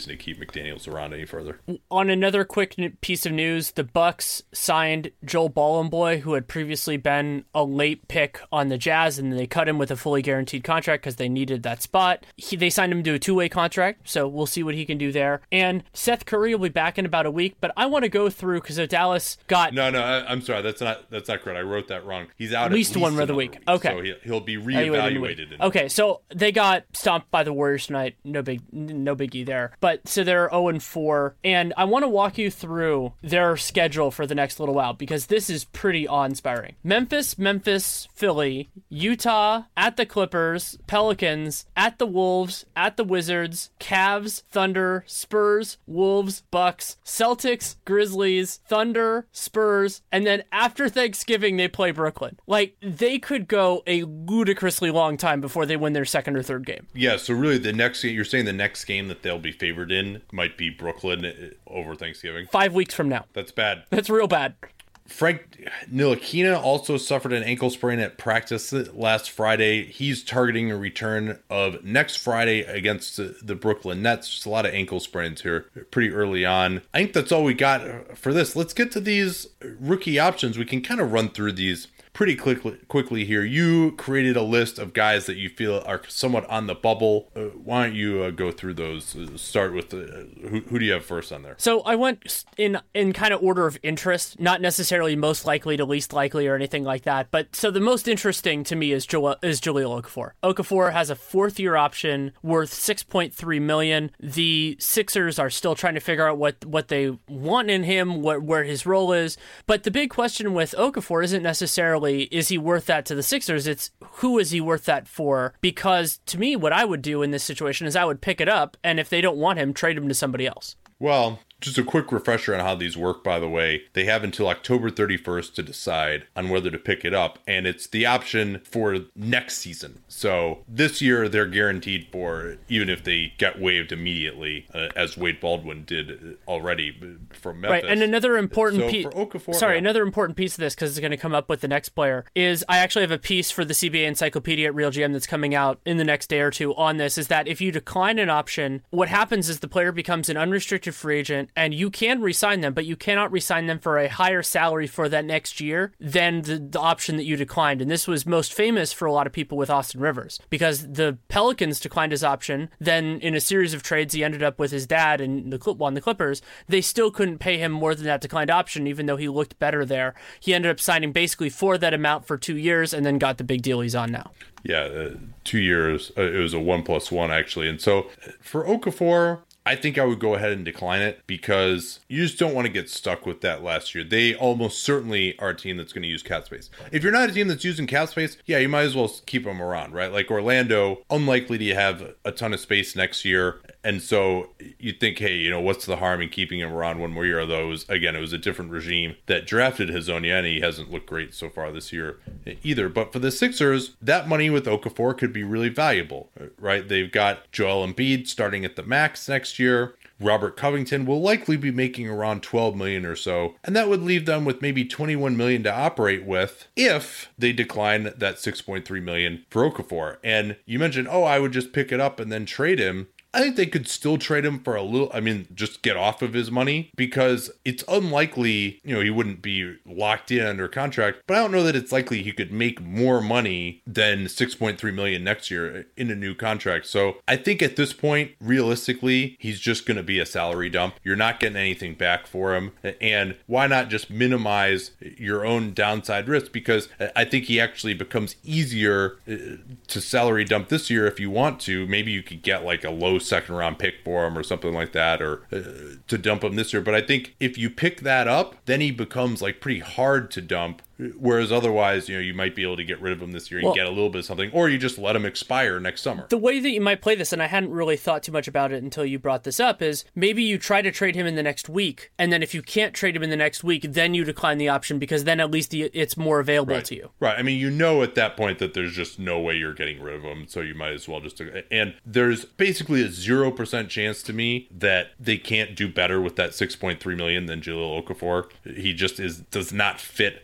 reason to keep McDaniels around any further. On another quick piece of news, the Bucks signed Joel Bolomboy, who had previously been a late pick on the Jazz, and they cut him with a fully guaranteed contract because they needed that spot. He, they signed him to a two-way contract, so we'll see what he can do there. And Seth Curry will be back in about a week, but I want to go through because Dallas got... No, no, I, I'm sorry. That's not that's not correct. I wrote that wrong. He's out at least, least one other week. week. Okay. So he, he'll be reevaluated. In okay, so they got stomped by the Warriors tonight. No big, no biggie there. But so they're oh and four, and I want to walk you through their schedule for the next little while because this is pretty awe-inspiring. Memphis, Memphis, Philly, Utah, at the Clippers, Pelicans, at the Wolves, at the Wizards, Cavs, Thunder, Spurs, Wolves, Bucks, Celtics, Grizzlies, Thunder, Spurs, and then after Thanksgiving they play Brooklyn. Like, they could go a ludicrously long time before they win their second or third game. Yeah, so really the next you're saying the next game that they'll be favored in might be Brooklyn over Thanksgiving. Five weeks from now. That's bad. That's real bad. Frank Ntilikina also suffered an ankle sprain at practice last Friday. He's targeting a return of next Friday against the Brooklyn Nets. Just a lot of ankle sprains here pretty early on. I think that's all we got for this. Let's get to these rookie options. We can kind of run through these pretty quickly, quickly here. You created a list of guys that you feel are somewhat on the bubble. Uh, why don't you uh, go through those? Uh, start with the, who, who do you have first on there? So I went in in kind of order of interest, not necessarily most likely to least likely or anything like that. But so the most interesting to me is Joel, is Jahlil Okafor. Okafor has a fourth year option worth six point three million dollars. The Sixers are still trying to figure out what what they want in him, what where his role is. But the big question with Okafor isn't necessarily is he worth that to the Sixers? It's who is he worth that for? Because to me, what I would do in this situation is I would pick it up, and if they don't want him, trade him to somebody else. Well, just a quick refresher on how these work, by the way. They have until October thirty-first to decide on whether to pick it up, and it's the option for next season. So this year, they're guaranteed for, even if they get waived immediately, uh, as Wade Baldwin did already from Memphis. Right, and another important so piece... For Okafor, sorry, yeah. another important piece of this, because it's going to come up with the next player, is I actually have a piece for the C B A Encyclopedia at Real G M that's coming out in the next day or two on this, is that if you decline an option, what happens is the player becomes an unrestricted free agent, and you can re-sign them, but you cannot re-sign them for a higher salary for that next year than the, the option that you declined. And this was most famous for a lot of people with Austin Rivers, because the Pelicans declined his option. Then in a series of trades, he ended up with his dad and the on the Clippers. They still couldn't pay him more than that declined option, even though he looked better there. He ended up signing basically for that amount for two years and then got the big deal he's on now. Yeah, uh, two years. Uh, it was a one plus one, actually. And so for Okafor, I think I would go ahead and decline it because you just don't want to get stuck with that last year. They almost certainly are a team that's going to use cap space. If you're not a team that's using cap space, yeah, you might as well keep them around, right? Like Orlando, unlikely to have a ton of space next year. And so you think, hey, you know, what's the harm in keeping him around one more year? Although, it was, again, it was a different regime that drafted Hezonja, and he hasn't looked great so far this year either. But for the Sixers, that money with Okafor could be really valuable, right? They've got Joel Embiid starting at the max next year. Robert Covington will likely be making around twelve million dollars or so, and that would leave them with maybe twenty-one million dollars to operate with if they decline that six point three million dollars for Okafor. And you mentioned, oh, I would just pick it up and then trade him. I think they could still trade him for a little, I mean, just get off of his money, because it's unlikely, you know, he wouldn't be locked in under contract, but I don't know that it's likely he could make more money than six point three million dollars next year in a new contract. So I think at this point, realistically, he's just going to be a salary dump. You're not getting anything back for him. And why not just minimize your own downside risk? Because I think he actually becomes easier to salary dump this year if you want to. Maybe you could get like a low second round pick for him or something like that, or uh, to dump him this year. But I think if you pick that up, then he becomes like pretty hard to dump. Whereas otherwise, you know, you might be able to get rid of him this year and well, get a little bit of something, or you just let him expire next summer. The way that you might play this, and I hadn't really thought too much about it until you brought this up, is maybe you try to trade him in the next week, and then if you can't trade him in the next week, then you decline the option, because then at least it's more available right. to you. Right. I mean, you know at that point that there's just no way you're getting rid of him, so you might as well just... And there's basically a zero percent chance to me that they can't do better with that six point three million dollars than Jahlil Okafor. He just is does not fit on this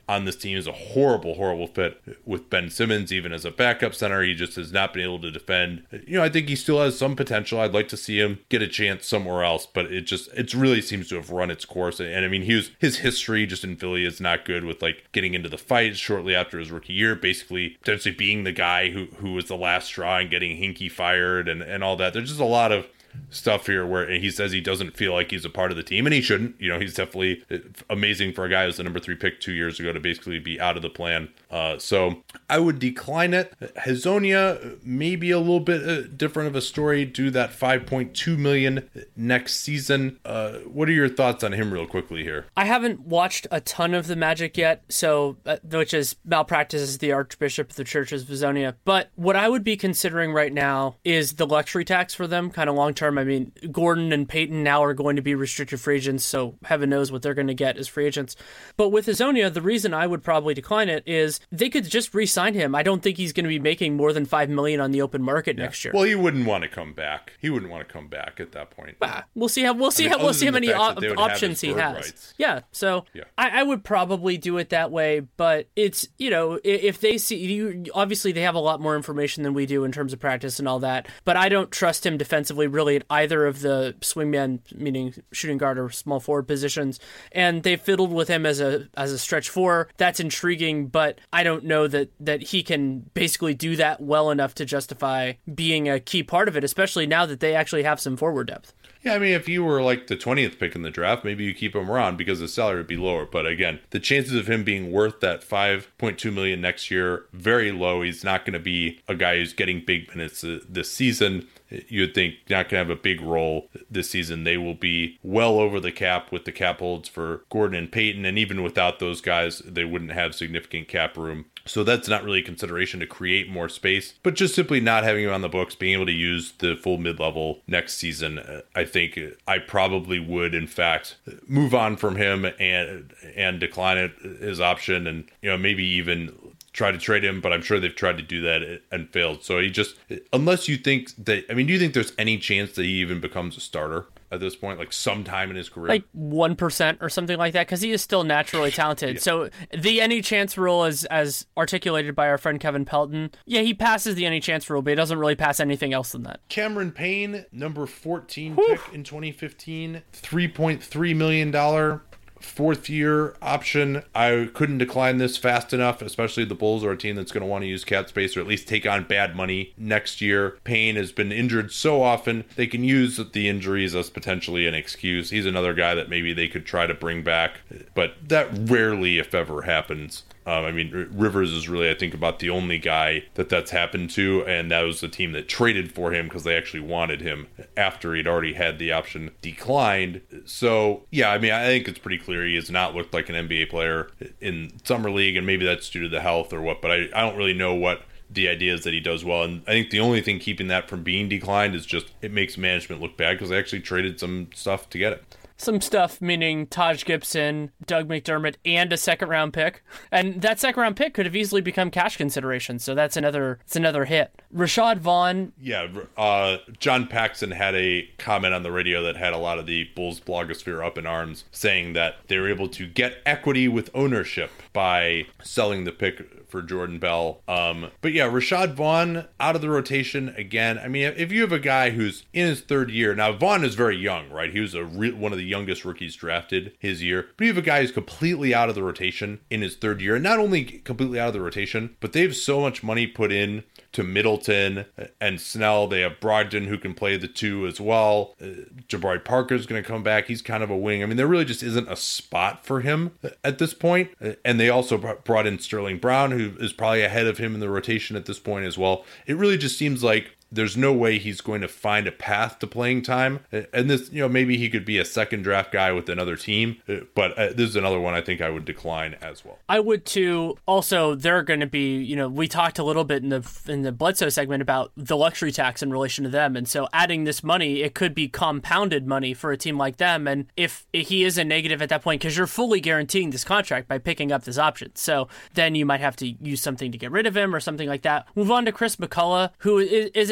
team. Is a horrible, horrible fit with Ben Simmons, even as a backup center. He just has not been able to defend. You know, I think he still has some potential. I'd like to see him get a chance somewhere else, but it just, it really seems to have run its course. And I mean, he was, his history just in Philly is not good with like getting into the fight shortly after his rookie year, basically potentially being the guy who, who was the last straw and getting Hinkie fired and, and all that. There's just a lot of stuff here where he says he doesn't feel like he's a part of the team, and he shouldn't. You know, he's definitely amazing for a guy who's the number three pick two years ago to basically be out of the plan. Uh, so I would decline it. Hezonja, maybe a little bit uh, different of a story, do that five point two million dollars next season. Uh, what are your thoughts on him real quickly here? I haven't watched a ton of the Magic yet, so uh, which is malpractice as the Archbishop of the Church of Hezonja. But what I would be considering right now is the luxury tax for them, kind of long term. I mean, Gordon and Payton now are going to be restricted free agents, so heaven knows what they're going to get as free agents. But with Hezonja, the reason I would probably decline it is they could just re-sign him. I don't think he's going to be making more than five million dollars on the open market yeah. next year. Well, he wouldn't want to come back. He wouldn't want to come back at that point. Bah, we'll see how we'll see I mean, how we'll see how many op- options he has. Rights. Yeah, so yeah. I, I would probably do it that way. But it's, you know, if they see you, obviously they have a lot more information than we do in terms of practice and all that. But I don't trust him defensively really at either of the swingman, meaning shooting guard or small forward positions. And they fiddled with him as a as a stretch four. That's intriguing, but I don't know that that he can basically do that well enough to justify being a key part of it, especially now that they actually have some forward depth. Yeah, I mean, if you were like the twentieth pick in the draft, maybe you keep him around because his salary would be lower. But again, the chances of him being worth that five point two million dollars next year, very low. He's not going to be a guy who's getting big minutes this season. You'd think not going to have a big role this season. They will be well over the cap with the cap holds for Gordon and Payton. And even without those guys, they wouldn't have significant cap room. So that's not really a consideration to create more space, but just simply not having him on the books, being able to use the full mid-level next season. I think I probably would, in fact, move on from him and and decline it, his option, and you know maybe even try to trade him, but I'm sure they've tried to do that and failed. So he just, unless you think that, I mean, do you think there's any chance that he even becomes a starter at this point, like sometime in his career? Like one percent or something like that, because he is still naturally talented. yeah. So the any chance rule is as articulated by our friend Kevin Pelton. Yeah, he passes the any chance rule, but he doesn't really pass anything else than that. Cameron Payne, number fourteen Whew. pick in twenty fifteen, three point three million dollars. Fourth year option. I couldn't decline this fast enough, especially the Bulls are a team that's going to want to use cap space or at least take on bad money next year. Payne has been injured so often, they can use the injuries as potentially an excuse. He's another guy that maybe they could try to bring back, but that rarely, if ever, happens. Um, I mean, Rivers is really, I think, about the only guy that that's happened to, and that was the team that traded for him because they actually wanted him after he'd already had the option declined. So, yeah, I mean, I think it's pretty clear he has not looked like an N B A player in Summer League, and maybe that's due to the health or what, but I, I don't really know what the idea is that he does well. And I think the only thing keeping that from being declined is just it makes management look bad because they actually traded some stuff to get it. Some stuff, meaning Taj Gibson, Doug McDermott, and a second round pick. And that second round pick could have easily become cash consideration. So that's another it's another hit. Rashad Vaughn. Yeah, uh, John Paxson had a comment on the radio that had a lot of the Bulls blogosphere up in arms, saying that they were able to get equity with ownership by selling the pick for Jordan Bell. Um, but yeah, Rashad Vaughn out of the rotation again. I mean, if you have a guy who's in his third year, now Vaughn is very young, right? He was a re- one of the youngest rookies drafted his year, but you have a guy who's completely out of the rotation in his third year, and not only completely out of the rotation, but they have so much money put in to Middleton and Snell. They have Brogdon who can play the two as well. Uh, Jabari Parker's going to come back. He's kind of a wing. I mean, there really just isn't a spot for him at this point. And they also brought in Sterling Brown, who is probably ahead of him in the rotation at this point as well. It really just seems like there's no way he's going to find a path to playing time. And this, you know, maybe he could be a second draft guy with another team, but this is another one I think I would decline as well. I would too. Also, they're going to be, you know, we talked a little bit in the in the Bledsoe segment about the luxury tax in relation to them. And so adding this money, it could be compounded money for a team like them. And if he is a negative at that point, because you're fully guaranteeing this contract by picking up this option. So then you might have to use something to get rid of him or something like that. Move on to Chris McCullough, who is, is a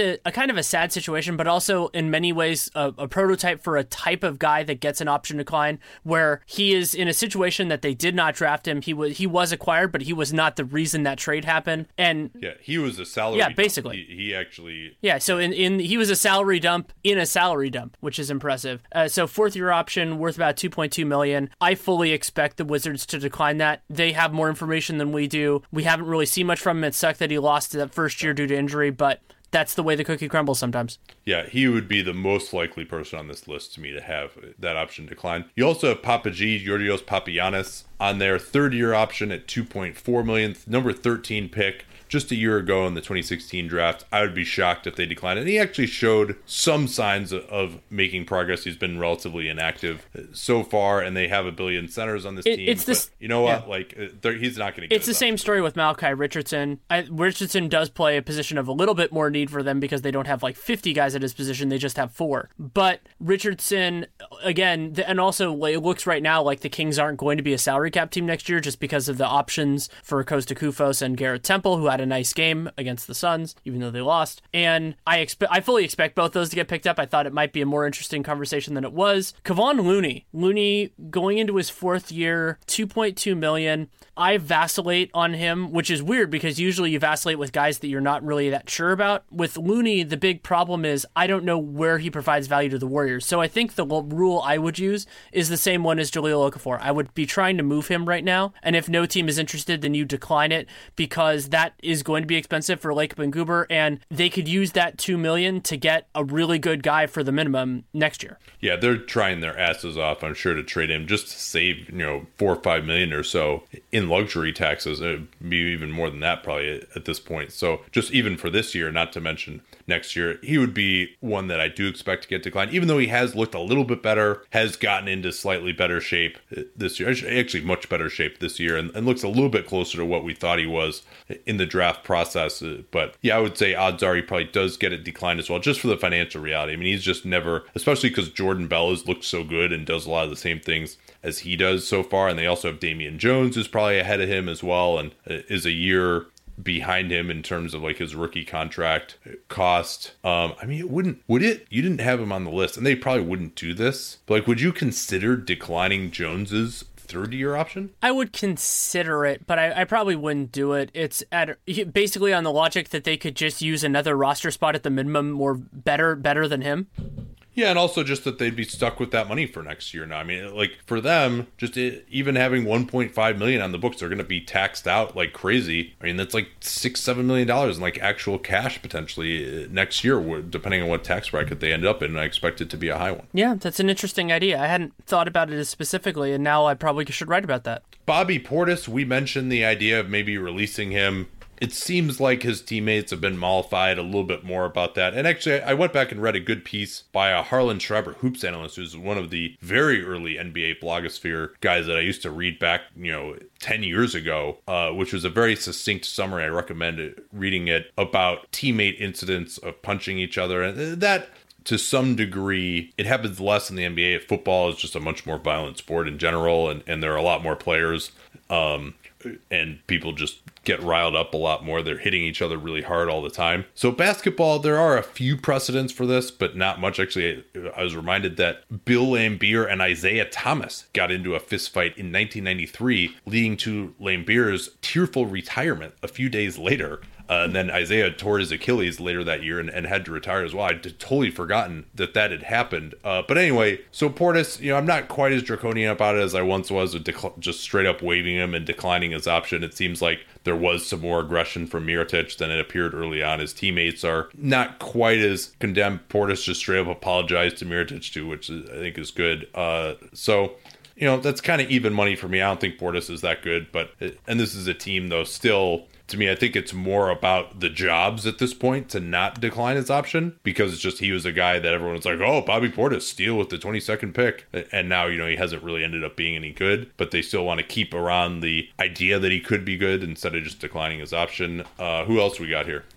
a, a kind of a sad situation, but also in many ways a, a prototype for a type of guy that gets an option decline, where he is in a situation that they did not draft him. He was he was acquired, but he was not the reason that trade happened. And yeah, he was a salary. Yeah, dump. basically. He, he actually. Yeah, so in, in he was a salary dump in a salary dump, which is impressive. Uh, so fourth year option worth about two point two million dollars. I fully expect the Wizards to decline that. They have more information than we do. We haven't really seen much from him. It sucked that he lost that first year due to injury, but that's the way the cookie crumbles sometimes. Yeah, he would be the most likely person on this list to me to have that option decline. You also have Papa G, Georgios Papagiannis, on their third year option at two point four million dollars, number thirteen pick. Just a year ago in the twenty sixteen draft. I would be shocked if they declined it. And he actually showed some signs of making progress. He's been relatively inactive so far, and they have a billion centers on this it, team. It's this, you know what? Yeah. Like, he's not going to get It's the same story with Malachi Richardson. I, Richardson does play a position of a little bit more need for them because they don't have like fifty guys at his position. They just have four. But Richardson, again, and also it looks right now like the Kings aren't going to be a salary cap team next year just because of the options for Costa Koufos and Garrett Temple, who had a nice game against the Suns, even though they lost. And I expect, I fully expect both those to get picked up. I thought it might be a more interesting conversation than it was. Kevon Looney, Looney going into his fourth year, two point two million dollars. I vacillate on him, which is weird because usually you vacillate with guys that you're not really that sure about. With Looney, the big problem is I don't know where he provides value to the Warriors. So I think the rule I would use is the same one as Jahlil Okafor. I would be trying to move him right now, and if no team is interested, then you decline it because that is going to be expensive for Lacob and Goober, and they could use that two million dollars to get a really good guy for the minimum next year. Yeah, they're trying their asses off, I'm sure, to trade him just to save, you know, four or five million or so in luxury taxes. It'd be even more than that probably at this point. So just even for this year, not to mention next year, he would be one that I do expect to get declined, even though he has looked a little bit better, has gotten into slightly better shape this year, actually much better shape this year, and, and looks a little bit closer to what we thought he was in the draft process. But yeah, I would say odds are he probably does get it declined as well, just for the financial reality. I mean, he's just never, especially because Jordan Bell has looked so good and does a lot of the same things as he does so far. And they also have Damian Jones, who's probably ahead of him as well, and is a year behind him in terms of like his rookie contract cost. Um, I mean, it wouldn't, would it? You didn't have him on the list, and they probably wouldn't do this. But like, would you consider declining Jones's third year option? I would consider it, but I, I probably wouldn't do it. It's at basically on the logic that they could just use another roster spot at the minimum more better, better than him. Yeah, and also just that they'd be stuck with that money for next year now. I mean, like, for them, just it, even having one point five million dollars on the books, they're going to be taxed out like crazy. I mean, that's like six, seven million dollars in like actual cash potentially next year, depending on what tax bracket they end up in. And I expect it to be a high one. Yeah, that's an interesting idea. I hadn't thought about it as specifically, and now I probably should write about that. Bobby Portis, we mentioned the idea of maybe releasing him. It seems like his teammates have been mollified a little bit more about that. And actually, I went back and read a good piece by a Harlan Schreiber, hoops analyst, who's one of the very early N B A blogosphere guys that I used to read back, you know, ten years ago, uh, which was a very succinct summary. I recommend it, reading it, about teammate incidents of punching each other. And that, to some degree, it happens less in the N B A. Football is just a much more violent sport in general, and, and there are a lot more players. Um, and people just get riled up a lot more. They're hitting each other really hard all the time. So basketball, there are a few precedents for this, but not much. Actually, I was reminded that Bill Laimbeer and Isaiah Thomas got into a fist fight in nineteen ninety-three, leading to Laimbeer's tearful retirement a few days later. Uh, and then Isaiah tore his Achilles later that year and, and had to retire as well. I'd totally forgotten that that had happened. Uh, but anyway, so Portis, you know, I'm not quite as draconian about it as I once was, with dec- just straight up waiving him and declining his option. It seems like there was some more aggression from Mirotic than it appeared early on. His teammates are not quite as condemned. Portis just straight up apologized to Mirotic too, which is, I think is good. Uh, so... You know, that's kind of even money for me. I don't think Portis is that good, but, it, and this is a team, though, still, to me, I think it's more about the jobs at this point to not decline his option, because it's just he was a guy that everyone was like, oh, Bobby Portis, steal with the twenty-second pick. And now, you know, he hasn't really ended up being any good, but they still want to keep around the idea that he could be good instead of just declining his option. Uh, who else we got here?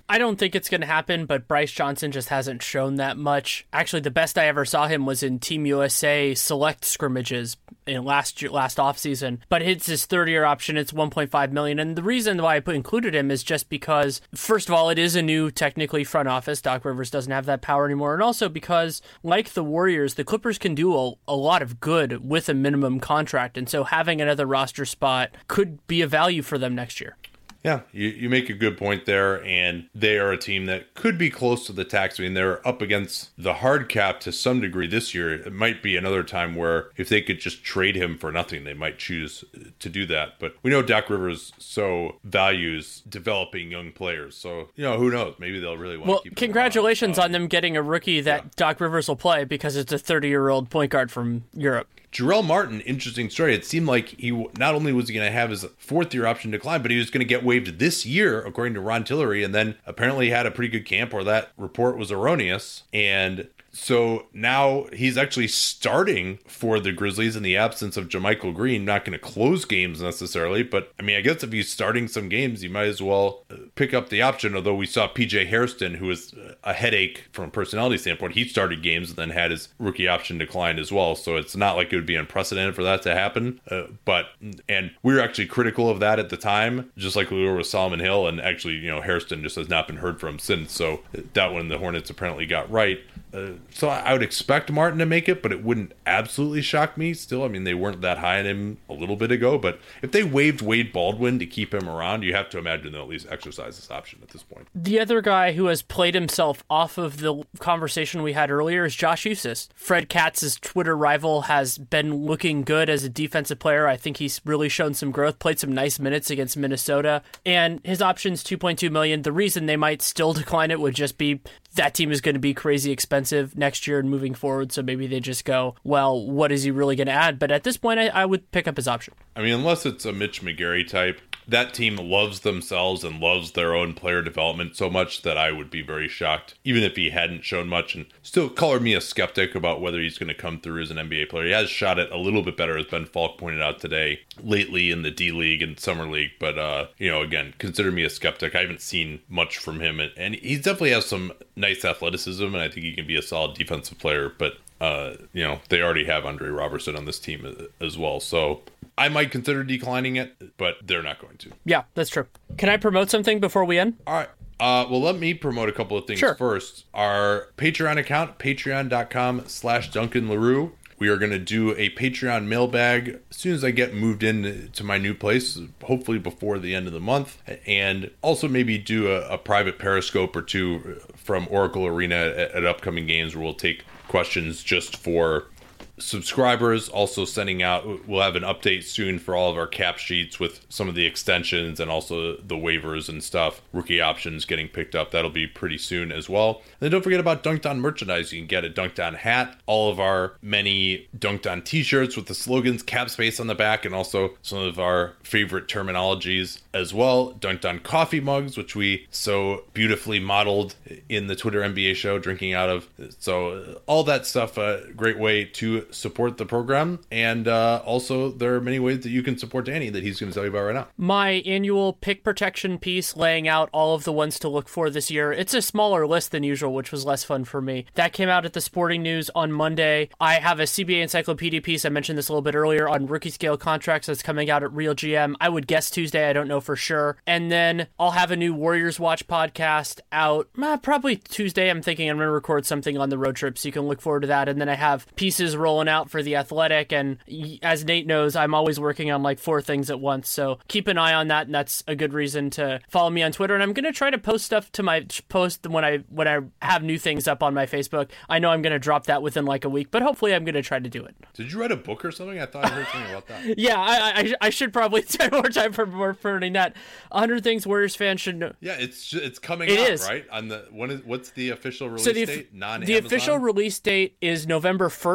I don't think it's going to happen, but Bryce Johnson just hasn't shown that much. Actually, the best I ever saw him was in Team U S A select scrimmages in last year, last offseason. But it's his third-year option. It's one point five million dollars. And the reason why I put, included him is just because, first of all, it is a new, technically, front office. Doc Rivers doesn't have that power anymore. And also because, like the Warriors, the Clippers can do a, a lot of good with a minimum contract. And so having another roster spot could be a value for them next year. Yeah, you, you make a good point there, and they are a team that could be close to the tax. I mean, they're up against the hard cap to some degree this year. It might be another time where if they could just trade him for nothing, they might choose to do that. But we know Doc Rivers so values developing young players. So, you know, who knows? Maybe they'll really want well, to keep congratulations um, on them getting a rookie that yeah. Doc Rivers will play because it's a thirty-year-old point guard from Europe. Jarrell Martin, interesting story. It seemed like he not only was he going to have his fourth year option decline, but he was going to get waived this year, according to Ron Tillery, and then apparently had a pretty good camp, or that report was erroneous. And so now he's actually starting for the Grizzlies in the absence of JaMychal Green. Not going to close games necessarily, but I mean, I guess if he's starting some games, you might as well pick up the option. Although we saw P J Hairston, who was a headache from a personality standpoint, he started games and then had his rookie option declined as well. So it's not like it would be unprecedented for that to happen. Uh, but, and we were actually critical of that at the time, just like we were with Solomon Hill. And actually, you know, Hairston just has not been heard from since. So that one the Hornets apparently got right. Uh, so I would expect Martin to make it, but it wouldn't absolutely shock me still. I mean, they weren't that high on him a little bit ago, but if they waived Wade Baldwin to keep him around, you have to imagine they'll at least exercise this option at this point. The other guy who has played himself off of the conversation we had earlier is Josh Husis. Fred Katz's Twitter rival has been looking good as a defensive player. I think he's really shown some growth, played some nice minutes against Minnesota, and his option's two point two million dollars. The reason they might still decline it would just be that team is going to be crazy expensive next year and moving forward, so maybe they just go, well, what is he really going to add? But at this point, I, I would pick up his option. I mean, unless it's a Mitch McGary type, that team loves themselves and loves their own player development so much that I would be very shocked, even if he hadn't shown much, and still color me a skeptic about whether he's going to come through as an N B A player. He has shot it a little bit better, as Ben Falk pointed out today, lately in the D League and Summer League. But, uh, you know, again, consider me a skeptic. I haven't seen much from him, and, and he definitely has some nice athleticism, and I think he can be a solid defensive player. But, uh, you know, they already have Andre Robertson on this team as well. So I might consider declining it, but they're not going to. Yeah, that's true. Can I promote something before we end? All right. Uh, well, let me promote a couple of things sure. first. Our Patreon account, patreon.com slash Duncan LaRue. We are going to do a Patreon mailbag as soon as I get moved in to my new place, hopefully before the end of the month. And also maybe do a, a private Periscope or two from Oracle Arena at, at upcoming games where we'll take questions just for subscribers. Also sending out, we'll have an update soon for all of our cap sheets with some of the extensions and also the waivers and stuff, rookie options getting picked up. That'll be pretty soon as well. And then don't forget about Dunked On merchandise. You can get a Dunked On hat, all of our many Dunked On t-shirts with the slogans cap space on the back, and also some of our favorite terminologies as well. Dunked On coffee mugs, which we so beautifully modeled in the Twitter N B A show, drinking out of. So all that stuff, a great way to support the program. And uh, also there are many ways that you can support Danny that he's going to tell you about right now. My annual pick protection piece laying out all of the ones to look for this year. It's a smaller list than usual, which was less fun for me. That came out at the Sporting News on Monday. I have a C B A Encyclopedia piece, I mentioned this a little bit earlier, on rookie scale contracts that's coming out at Real G M. I would guess Tuesday, I don't know for sure. And then I'll have a new Warriors Watch podcast out eh, probably Tuesday. I'm thinking I'm going to record something on the road trip, so you can look forward to that. And then I have pieces rolling out for The Athletic, and as Nate knows, I'm always working on like four things at once, so keep an eye on that, and that's a good reason to follow me on Twitter. And I'm going to try to post stuff to my post when I when I have new things up on my Facebook. I know I'm going to drop that within like a week, but hopefully I'm going to try to do it. Did you write a book or something? I thought I heard something about that. Yeah, I, I I should probably spend more time for more promoting that. one hundred things Warriors fans should know. Yeah, it's it's coming it out, is. right? On the when is what's the official release so the, date? Non The official release date is November first. one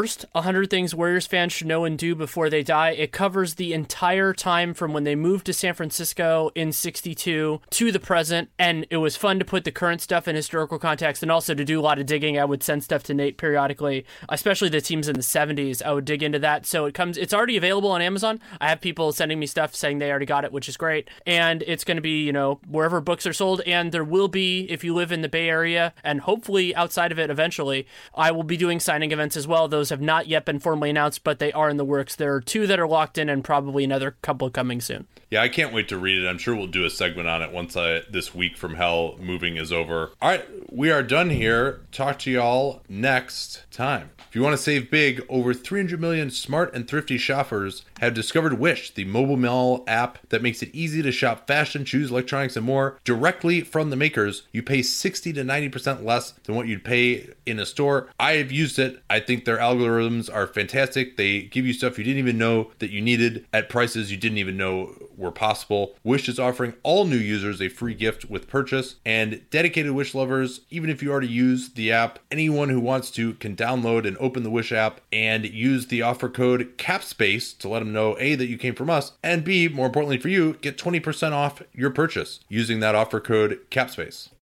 hundred Things Warriors fans should know and do before they die. It covers the entire time from when they moved to San Francisco in sixty-two to the present, and it was fun to put the current stuff in historical context and also to do a lot of digging. I would send stuff to Nate periodically, especially the teams in the seventies. I would dig into that. So it comes, it's already available on Amazon. I have people sending me stuff saying they already got it, which is great. And it's going to be, you know, wherever books are sold. And there will be, if you live in the Bay Area and hopefully outside of it eventually, I will be doing signing events as well. Those have not yet been formally announced, but they are in the works. There are two that are locked in and probably another couple coming soon. Yeah, I can't wait to read it. I'm sure we'll do a segment on it once I, this week from hell moving is over. All right, we are done here. Talk to y'all next time. If you want to save big, over three hundred million smart and thrifty shoppers have discovered Wish, the mobile mall app that makes it easy to shop fashion, shoes, electronics, and more directly from the makers. You pay sixty to ninety percent less than what you'd pay in a store. I have used it. I think their algorithms are fantastic. They give you stuff you didn't even know that you needed at prices you didn't even know were possible. Wish is offering all new users a free gift with purchase, and dedicated Wish lovers, even if you already use the app, anyone who wants to can download and open the Wish app and use the offer code CAPSPACE to let them know A, that you came from us, and B, more importantly for you, get twenty percent off your purchase using that offer code CAPSPACE.